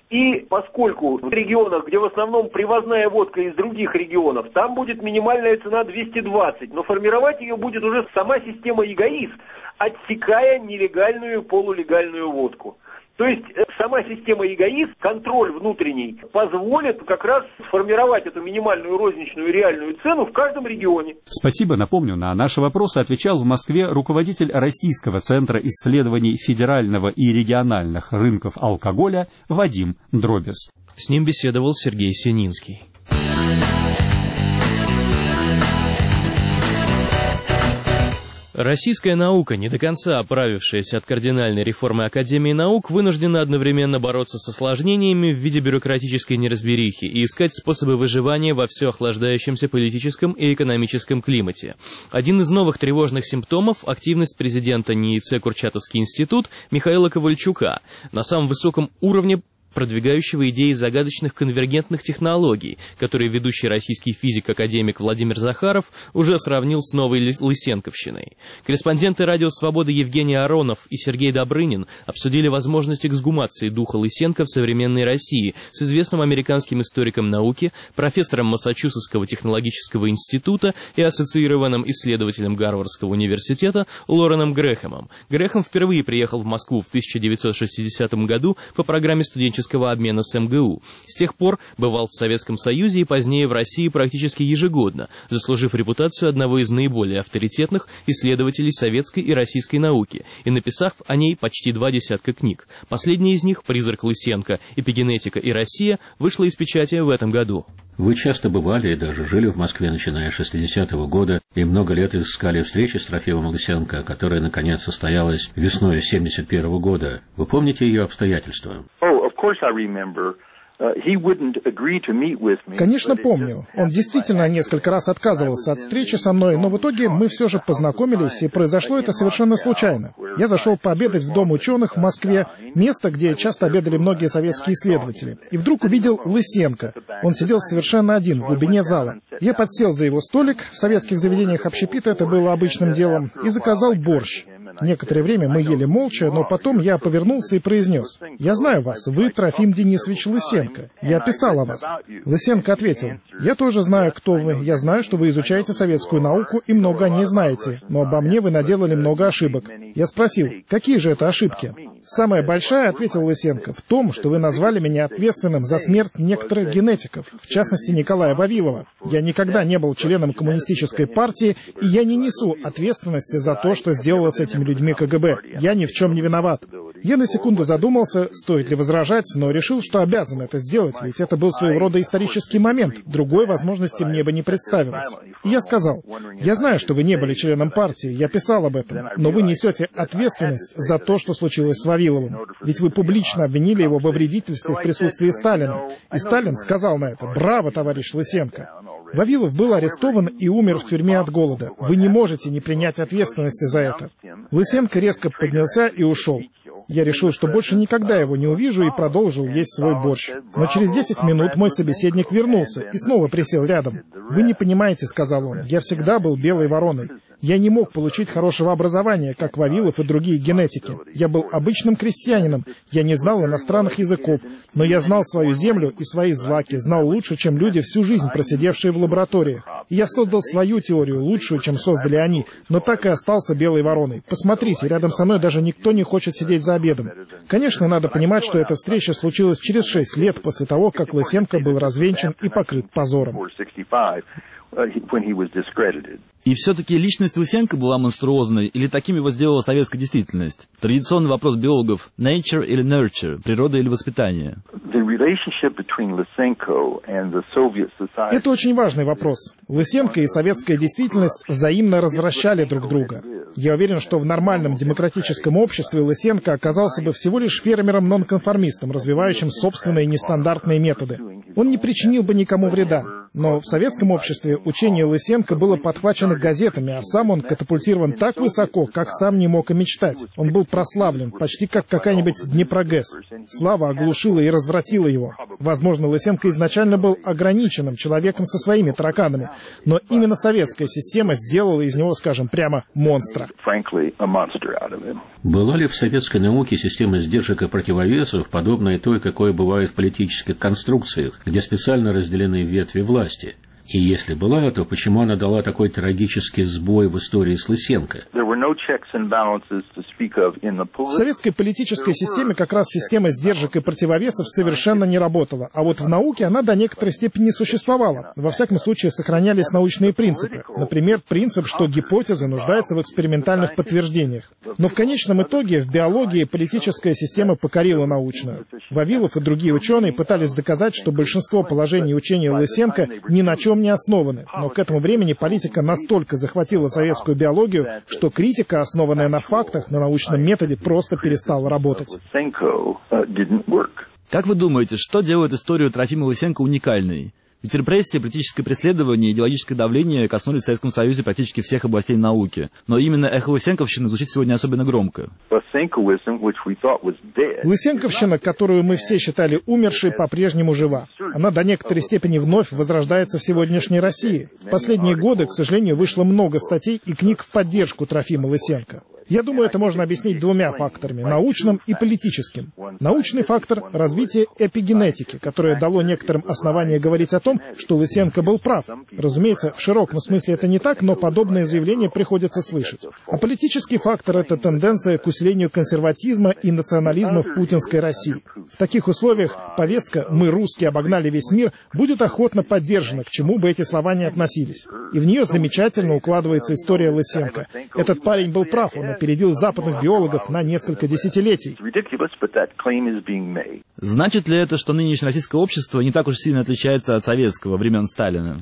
И поскольку в регионах, где в основном привозная водка из других регионов, там будет минимальная цена двести двадцать, но формировать ее будет уже сама система ЕГАИС, отсекая нелегальную полулегальную водку. То есть сама система ЕГАИС, контроль внутренний, позволит как раз сформировать эту минимальную розничную реальную цену в каждом регионе. Спасибо. Напомню, на наши вопросы отвечал в Москве руководитель Российского центра исследований федерального и региональных рынков алкоголя Вадим Дробис. С ним беседовал Сергей Сининский. Российская наука, не до конца оправившаяся от кардинальной реформы Академии наук, вынуждена одновременно бороться с осложнениями в виде бюрократической неразберихи и искать способы выживания во все охлаждающемся политическом и экономическом климате. Один из новых тревожных симптомов – активность президента НИИЦ Курчатовский институт Михаила Ковальчука на самом высоком уровне, продвигающего идеи загадочных конвергентных технологий, которые ведущий российский физик-академик Владимир Захаров уже сравнил с новой лысенковщиной. Корреспонденты «Радио Свобода» Евгений Аронов и Сергей Добрынин обсудили возможность эксгумации духа Лысенко в современной России с известным американским историком науки, профессором Массачусетского технологического института и ассоциированным исследователем Гарвардского университета Лореном Грэхэмом. Грэхэм впервые приехал в Москву в тысяча девятьсот шестидесятом году по программе студенческого обмена с эм гэ у. С тех пор бывал в Советском Союзе и позднее в России практически ежегодно, заслужив репутацию одного из наиболее авторитетных исследователей советской и российской науки и написав о ней почти два десятка книг. Последняя из них «Призрак Лысенко. Эпигенетика и Россия» вышла из печати в этом году. Вы часто бывали и даже жили в Москве, начиная с шестидесятого года, и много лет искали встречи с Трофимом Лысенко, которая, наконец, состоялась весной семьдесят первого года. Вы помните ее обстоятельства? Oh, of course I remember. Конечно, помню. Он действительно несколько раз отказывался от встречи со мной, но в итоге мы все же познакомились, и произошло это совершенно случайно. Я зашел пообедать в Дом ученых в Москве, место, где часто обедали многие советские исследователи, и вдруг увидел Лысенко. Он сидел совершенно один, в глубине зала. Я подсел за его столик, в советских заведениях общепита это было обычным делом, и заказал борщ. Некоторое время мы ели молча, но потом я повернулся и произнес: «Я знаю вас, вы Трофим Денисович Лысенко. Я писал о вас». Лысенко ответил: «Я тоже знаю, кто вы. Я знаю, что вы изучаете советскую науку и много о ней знаете, но обо мне вы наделали много ошибок». Я спросил: «Какие же это ошибки?» «Самая большая, — ответил Лысенко, — в том, что вы назвали меня ответственным за смерть некоторых генетиков, в частности Николая Вавилова. Я никогда не был членом коммунистической партии, и я не несу ответственности за то, что сделала с этими людьми КГБ. Я ни в чем не виноват». Я на секунду задумался, стоит ли возражать, но решил, что обязан это сделать, ведь это был своего рода исторический момент, другой возможности мне бы не представилось. И я сказал: «Я знаю, что вы не были членом партии, я писал об этом, но вы несете ответственность за то, что случилось с Вавиловым. Ведь вы публично обвинили его во вредительстве в присутствии Сталина». И Сталин сказал на это: «Браво, товарищ Лысенко». Вавилов был арестован и умер в тюрьме от голода. Вы не можете не принять ответственности за это. Лысенко резко поднялся и ушел. Я решил, что больше никогда его не увижу, и продолжил есть свой борщ. Но через десять минут мой собеседник вернулся и снова присел рядом. «Вы не понимаете, — сказал он, — я всегда был белой вороной. Я не мог получить хорошего образования, как Вавилов и другие генетики. Я был обычным крестьянином, я не знал иностранных языков, но я знал свою землю и свои злаки, знал лучше, чем люди, всю жизнь просидевшие в лабораториях. И я создал свою теорию, лучшую, чем создали они, но так и остался белой вороной. Посмотрите, рядом со мной даже никто не хочет сидеть за обедом». Конечно, надо понимать, что эта встреча случилась через шесть лет после того, как Лысенко был развенчан и покрыт позором. И все-таки личность Лысенко была монструозной, или таким его сделала советская действительность? Традиционный вопрос биологов: nature или nurture, природа или воспитание? Это очень важный вопрос. Лысенко и советская действительность взаимно развращали друг друга. Я уверен, что в нормальном демократическом обществе Лысенко оказался бы всего лишь фермером-нонконформистом, развивающим собственные нестандартные методы. Он не причинил бы никому вреда. Но в советском обществе учение Лысенко было подхвачено газетами, а сам он катапультирован так высоко, как сам не мог и мечтать. Он был прославлен, почти как какая-нибудь Днепрогэс. Слава оглушила и развратила его. Возможно, Лысенко изначально был ограниченным человеком со своими тараканами, но именно советская система сделала из него, скажем, прямо монстра. Была ли в советской науке система сдержек и противовесов, подобная той, какой бывает в политических конструкциях, где специально разделены ветви власти? И если была, то почему она дала такой трагический сбой в истории с Лысенко? В советской политической системе как раз система сдержек и противовесов совершенно не работала, а вот в науке она до некоторой степени существовала. Во всяком случае, сохранялись научные принципы. Например, принцип, что гипотеза нуждается в экспериментальных подтверждениях. Но в конечном итоге в биологии политическая система покорила научную. Вавилов и другие ученые пытались доказать, что большинство положений учения Лысенко ни на чем не основаны. Но к этому времени политика настолько захватила советскую биологию, что критика, основанная на фактах, на научном методе, просто перестала работать. Как вы думаете, что делает историю Трофима Лысенко уникальной? Ведь репрессии, политическое преследование, идеологическое давление коснулись в Советском Союзе практически всех областей науки. Но именно эхо лысенковщины звучит сегодня особенно громко. Лысенковщина, которую мы все считали умершей, по-прежнему жива. Она до некоторой степени вновь возрождается в сегодняшней России. В последние годы, к сожалению, вышло много статей и книг в поддержку Трофима Лысенко. Я думаю, это можно объяснить двумя факторами – научным и политическим. Научный фактор – развитие эпигенетики, которое дало некоторым основания говорить о том, что Лысенко был прав. Разумеется, в широком смысле это не так, но подобные заявления приходится слышать. А политический фактор – это тенденция к усилению консерватизма и национализма в путинской России. В таких условиях повестка «мы, русские, обогнали весь мир» будет охотно поддержана, к чему бы эти слова ни относились. И в нее замечательно укладывается история Лысенко. Этот парень был прав, он опередил западных биологов на несколько десятилетий. Значит ли это, что нынешнее российское общество не так уж сильно отличается от советского времен Сталина?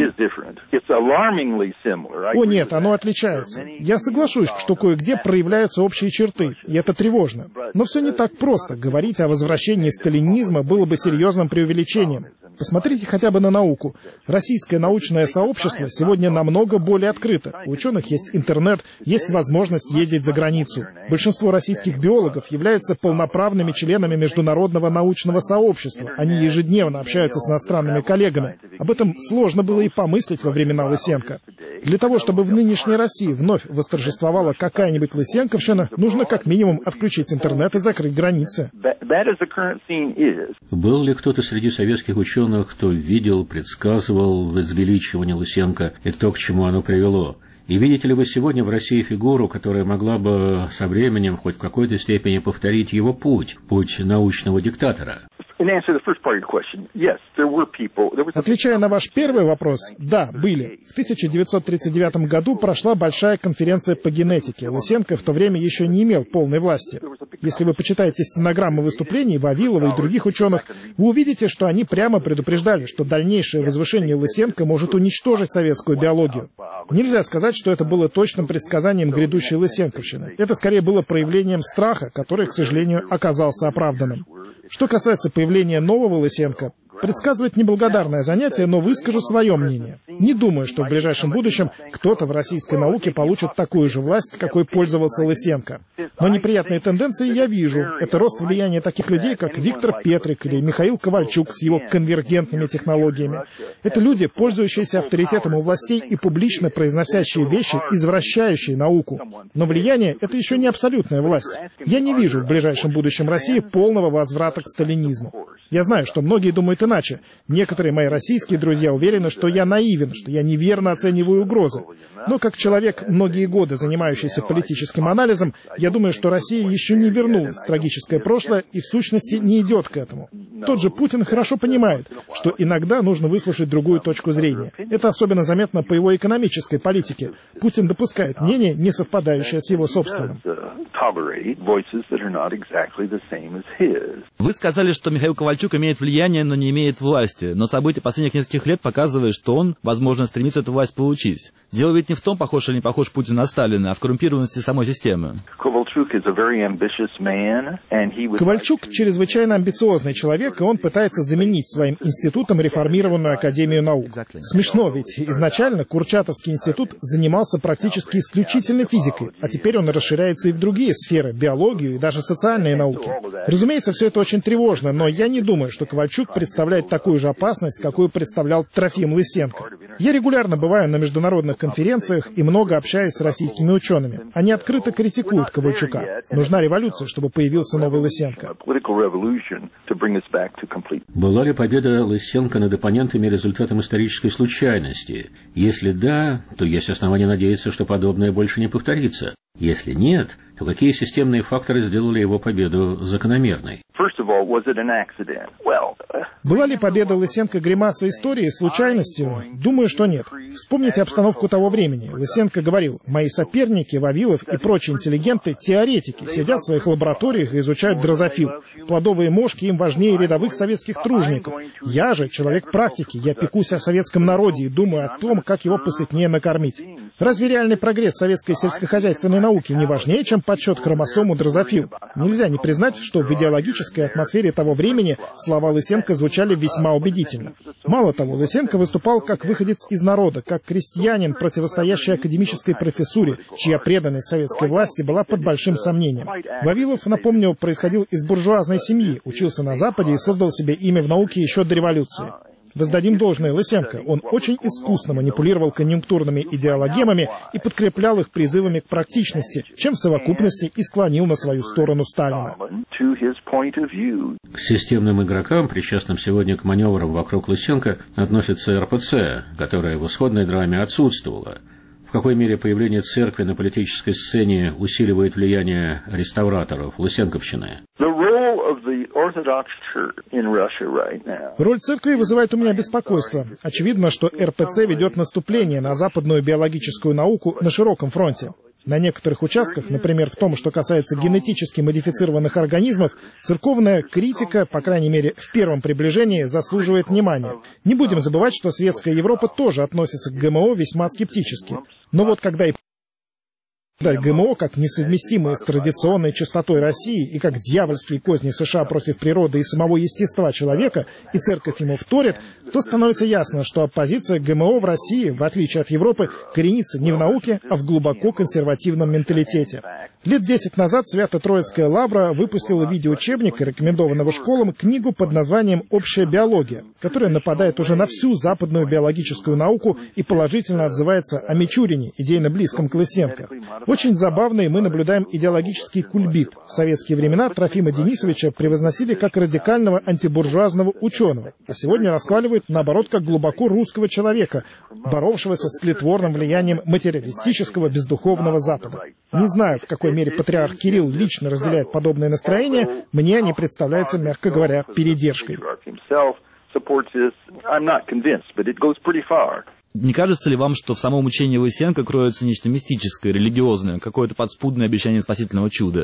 О нет, оно отличается. Я соглашусь, что кое-где проявляются общие черты, и это тревожно. Но все не так просто. Говорить о возвращении сталинизма было бы серьезным преувеличением. Посмотрите хотя бы на науку. Российское научное сообщество сегодня намного более открыто. У ученых есть интернет, есть возможность ездить за границу. Большинство российских биологов являются полноправными членами международного научного сообщества. Они ежедневно общаются с иностранными коллегами. Об этом сложно было и помыслить во времена Лысенко. Для того, чтобы в нынешней России вновь восторжествовала какая-нибудь лысенковщина, нужно как минимум отключить интернет и закрыть границы. Был ли кто-то среди советских ученых, кто видел, предсказывал возвеличивание Лысенко и то, к чему оно привело? И видите ли вы сегодня в России фигуру, которая могла бы со временем хоть в какой-то степени повторить его путь, путь научного диктатора? Отвечая на ваш первый вопрос, да, были. В тысяча девятьсот тридцать девятом году прошла большая конференция по генетике. Лысенко в то время еще не имел полной власти. Если вы почитаете стенограммы выступлений Вавилова и других ученых, вы увидите, что они прямо предупреждали, что дальнейшее возвышение Лысенко может уничтожить советскую биологию. Нельзя сказать, что это было точным предсказанием грядущей лысенковщины. Это скорее было проявлением страха, который, к сожалению, оказался оправданным. Что касается появления нового Лысенко, предсказывать неблагодарное занятие, но выскажу свое мнение. Не думаю, что в ближайшем будущем кто-то в российской науке получит такую же власть, какой пользовался Лысенко. Но неприятные тенденции я вижу. Это рост влияния таких людей, как Виктор Петрик или Михаил Ковальчук с его конвергентными технологиями. Это люди, пользующиеся авторитетом у властей и публично произносящие вещи, извращающие науку. Но влияние — это еще не абсолютная власть. Я не вижу в ближайшем будущем России полного возврата к сталинизму. Я знаю, что многие думают иначе. Некоторые мои российские друзья уверены, что я наивен, что я неверно оцениваю угрозы. Но как человек, многие годы занимающийся политическим анализом, я думаю, что Россия еще не вернулась в трагическое прошлое и в сущности не идет к этому. Тот же Путин хорошо понимает, что иногда нужно выслушать другую точку зрения. Это особенно заметно по его экономической политике. Путин допускает мнение, не совпадающее с его собственным. Вы сказали, что Михаил Ковальчук имеет влияние, но не имеет власти. Но события последних нескольких лет показывают, что он, возможно, стремится эту власть получить. Дело ведь не в том, похож или не похож Путин на Сталина, а в коррумпированности самой системы. Ковальчук чрезвычайно амбициозный человек, и он пытается заменить своим институтом реформированную Академию наук. Смешно, ведь изначально Курчатовский институт занимался практически исключительно физикой, а теперь он расширяется и в другие сферы, биологию и даже социальные науки. Разумеется, все это очень тревожно, но я не думаю, что Ковальчук представляет такую же опасность, какую представлял Трофим Лысенко. Я регулярно бываю на международных конференциях и много общаюсь с российскими учеными. Они открыто критикуют Ковальчука. Нужна революция, чтобы появился новый Лысенко. Была ли победа Лысенко над оппонентами результатом исторической случайности? Если да, то есть основания надеяться, что подобное больше не повторится. Если нет, то какие системные факторы сделали его победу закономерной? Была ли победа Лысенко гримаса истории случайностью? Думаю, что нет. Вспомните обстановку того времени. Лысенко говорил: «Мои соперники, Вавилов и прочие интеллигенты, теоретики, сидят в своих лабораториях и изучают дрозофил. Плодовые мошки им важнее рядовых советских тружеников. Я же человек практики, я пекусь о советском народе и думаю о том, как его посытнее накормить». Разве реальный прогресс советской сельскохозяйственной науки не важнее, чем подсчет хромосом у дрозофил? Нельзя не признать, что в идеологической атмосфере того времени слова Лысенко звучали весьма убедительно. Мало того, Лысенко выступал как выходец из народа, как крестьянин, противостоящий академической профессуре, чья преданность советской власти была под большим сомнением. Вавилов, напомню, происходил из буржуазной семьи, учился на Западе и создал себе имя в науке еще до революции. Воздадим должное Лысенко. Он очень искусно манипулировал конъюнктурными идеологемами и подкреплял их призывами к практичности, чем в совокупности и склонил на свою сторону Сталина. К системным игрокам, причастным сегодня к маневрам вокруг Лысенко, относится эр пэ цэ, которая в исходной драме отсутствовала. В какой мере появление церкви на политической сцене усиливает влияние реставраторов лысенковщины? Роль церкви вызывает у меня беспокойство. Очевидно, что эр пэ цэ ведет наступление на западную биологическую науку на широком фронте. На некоторых участках, например, в том, что касается генетически модифицированных организмов, церковная критика, по крайней мере, в первом приближении, заслуживает внимания. Не будем забывать, что светская Европа тоже относится к ГМО весьма скептически. Но вот когда и ГМО как несовместимые с традиционной чистотой России и как дьявольские козни США против природы и самого естества человека, и церковь ему вторит, то становится ясно, что оппозиция к ГМО в России, в отличие от Европы, коренится не в науке, а в глубоко консервативном менталитете. Лет десять назад Свято-Троицкая лавра выпустила видеоучебник, рекомендованного школам, книгу под названием «Общая биология», которая нападает уже на всю западную биологическую науку и положительно отзывается о Мичурине, идейно близком к Лысенко. Очень забавно, и мы наблюдаем идеологический кульбит. В советские времена Трофима Денисовича превозносили как радикального антибуржуазного ученого, а сегодня расхваливают, наоборот, как глубоко русского человека, боровшегося с тлетворным влиянием материалистического бездуховного Запада. Не знаю, в какой мере патриарх Кирилл лично разделяет подобные настроения, мне они представляются, мягко говоря, передержкой. Не кажется ли вам, что в самом учении Лысенко кроется нечто мистическое, религиозное, какое-то подспудное обещание спасительного чуда?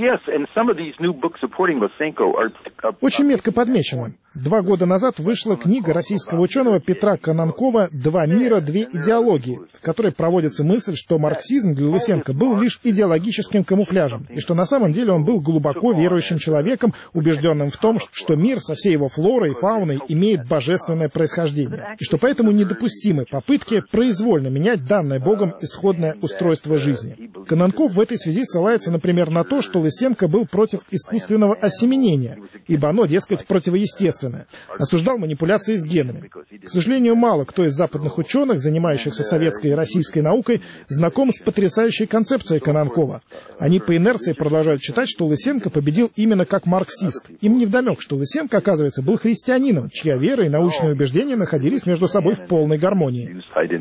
Очень метко подмечено. Два года назад вышла книга российского ученого Петра Кононкова «Два мира, две идеологии», в которой проводится мысль, что марксизм для Лысенко был лишь идеологическим камуфляжем, и что на самом деле он был глубоко верующим человеком, убежденным в том, что мир со всей его флорой и фауной имеет божественное происхождение, и что поэтому недопустимы попытки произвольно менять данное Богом исходное устройство жизни. Кононков в этой связи ссылается, например, на то, что Лысенко был против искусственного осеменения, ибо оно, дескать, противоестественное. Осуждал манипуляции с генами. К сожалению, мало кто из западных ученых, занимающихся советской и российской наукой, знаком с потрясающей концепцией Кононкова. Они по инерции продолжают считать, что Лысенко победил именно как марксист. Им невдомек, что Лысенко, оказывается, был христианином, чья вера и научные убеждения находились между собой в полной гармонии.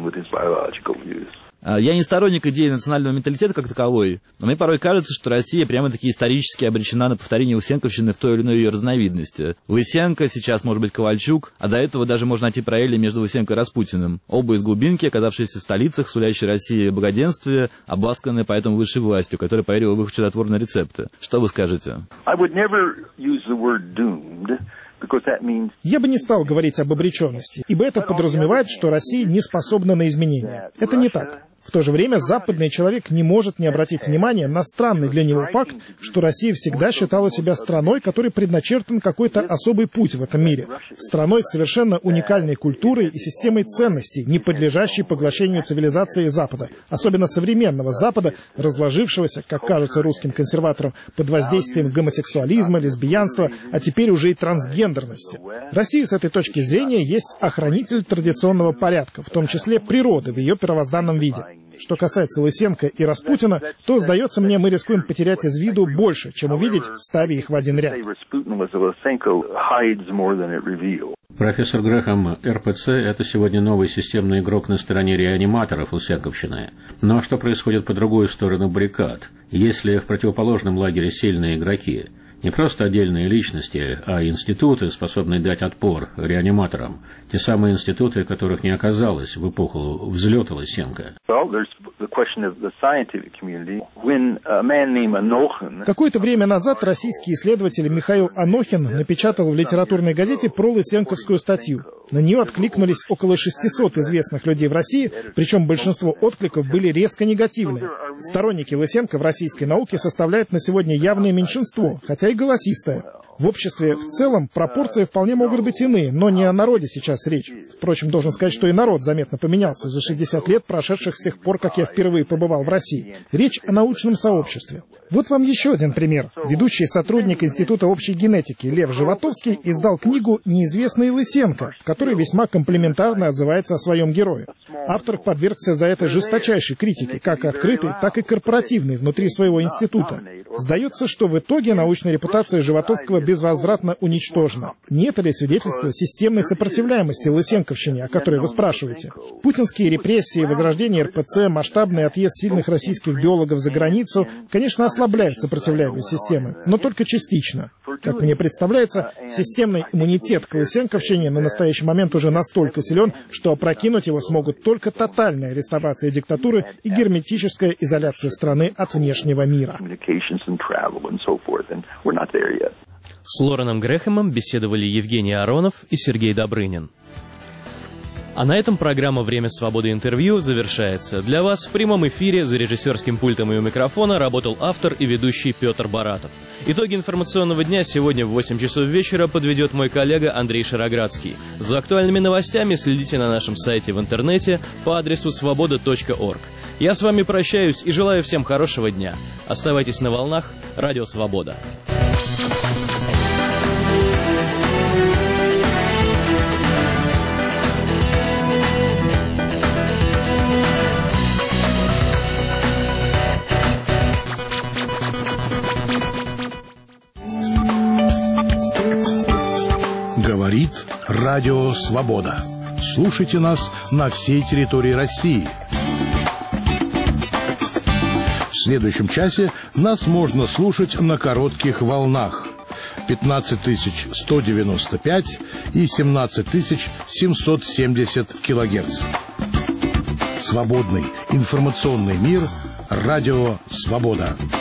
Я не сторонник идеи национального менталитета как таковой, но мне порой кажется, что Россия прямо-таки исторически обречена на повторение Лысенковщины в той или иной ее разновидности. Лысенко, сейчас может быть Ковальчук, а до этого даже можно найти параллели между Лысенко и Распутиным. Оба из глубинки, оказавшиеся в столицах, сулящие России благоденствие, обласканные поэтому высшей властью, которая поверила в их чудотворные рецепты. Что вы скажете? Я бы не стал говорить об обреченности, ибо это подразумевает, что Россия не способна на изменения. Это не так. В то же время западный человек не может не обратить внимания на странный для него факт, что Россия всегда считала себя страной, которой предначертан какой-то особый путь в этом мире. Страной с совершенно уникальной культурой и системой ценностей, не подлежащей поглощению цивилизации Запада, особенно современного Запада, разложившегося, как кажется русским консерваторам, под воздействием гомосексуализма, лесбиянства, а теперь уже и трансгендерности. Россия с этой точки зрения есть охранитель традиционного порядка, в том числе природы в ее первозданном виде. Что касается Лысенко и Распутина, то, сдается мне, мы рискуем потерять из виду больше, чем увидеть, ставя их в один ряд. Профессор Грэхэм, эр пэ цэ – это сегодня новый системный игрок на стороне реаниматоров Лысенковщины. Но что происходит по другую сторону баррикад? Если в противоположном лагере сильные игроки, не просто отдельные личности, а институты, способные дать отпор реаниматорам. Те самые институты, которых не оказалось в эпоху взлета Лысенко. Какое-то время назад российский исследователь Михаил Анохин напечатал в литературной газете про лысенковскую статью. На нее откликнулись около шестисот известных людей в России, причем большинство откликов были резко негативные. Сторонники Лысенко в российской науке составляют на сегодня явное меньшинство, хотя и голосистое. В обществе в целом пропорции вполне могут быть иные, но не о народе сейчас речь. Впрочем, должен сказать, что и народ заметно поменялся за шестьдесят лет, прошедших с тех пор, как я впервые побывал в России. Речь о научном сообществе. Вот вам еще один пример. Ведущий сотрудник Института общей генетики Лев Животовский издал книгу «Неизвестный Лысенко», в которой весьма комплиментарно отзывается о своем герое. Автор подвергся за это жесточайшей критике, как открытой, так и корпоративной, внутри своего института. Сдается, что в итоге научная репутация Животовского безвозвратно уничтожена. Не это ли свидетельство системной сопротивляемости Лысенковщине, о которой вы спрашиваете? Путинские репрессии, возрождение эр пэ цэ, масштабный отъезд сильных российских биологов за границу, конечно, ослабляет сопротивляемость системы, но только частично. Как мне представляется, системный иммунитет к лысенковщине на настоящий момент уже настолько силен, что опрокинуть его смогут только тотальная реставрация диктатуры и герметическая изоляция страны от внешнего мира. С Лореном Грэхэмом беседовали Евгений Аронов и Сергей Добрынин. А на этом программа «Время свободы. Интервью» завершается. Для вас в прямом эфире за режиссерским пультом и у микрофона работал автор и ведущий Петр Баратов. Итоги информационного дня сегодня в восемь часов вечера подведет мой коллега Андрей Шароградский. За актуальными новостями следите на нашем сайте в интернете по адресу свобода точка орг. Я с вами прощаюсь и желаю всем хорошего дня. Оставайтесь на волнах Радио Свобода. Говорит Радио Свобода. Слушайте нас на всей территории России. В следующем часе нас можно слушать на коротких волнах пятнадцать тысяч сто девяносто пять и семнадцать тысяч семьсот семьдесят килогерц. Свободный информационный мир. Радио Свобода.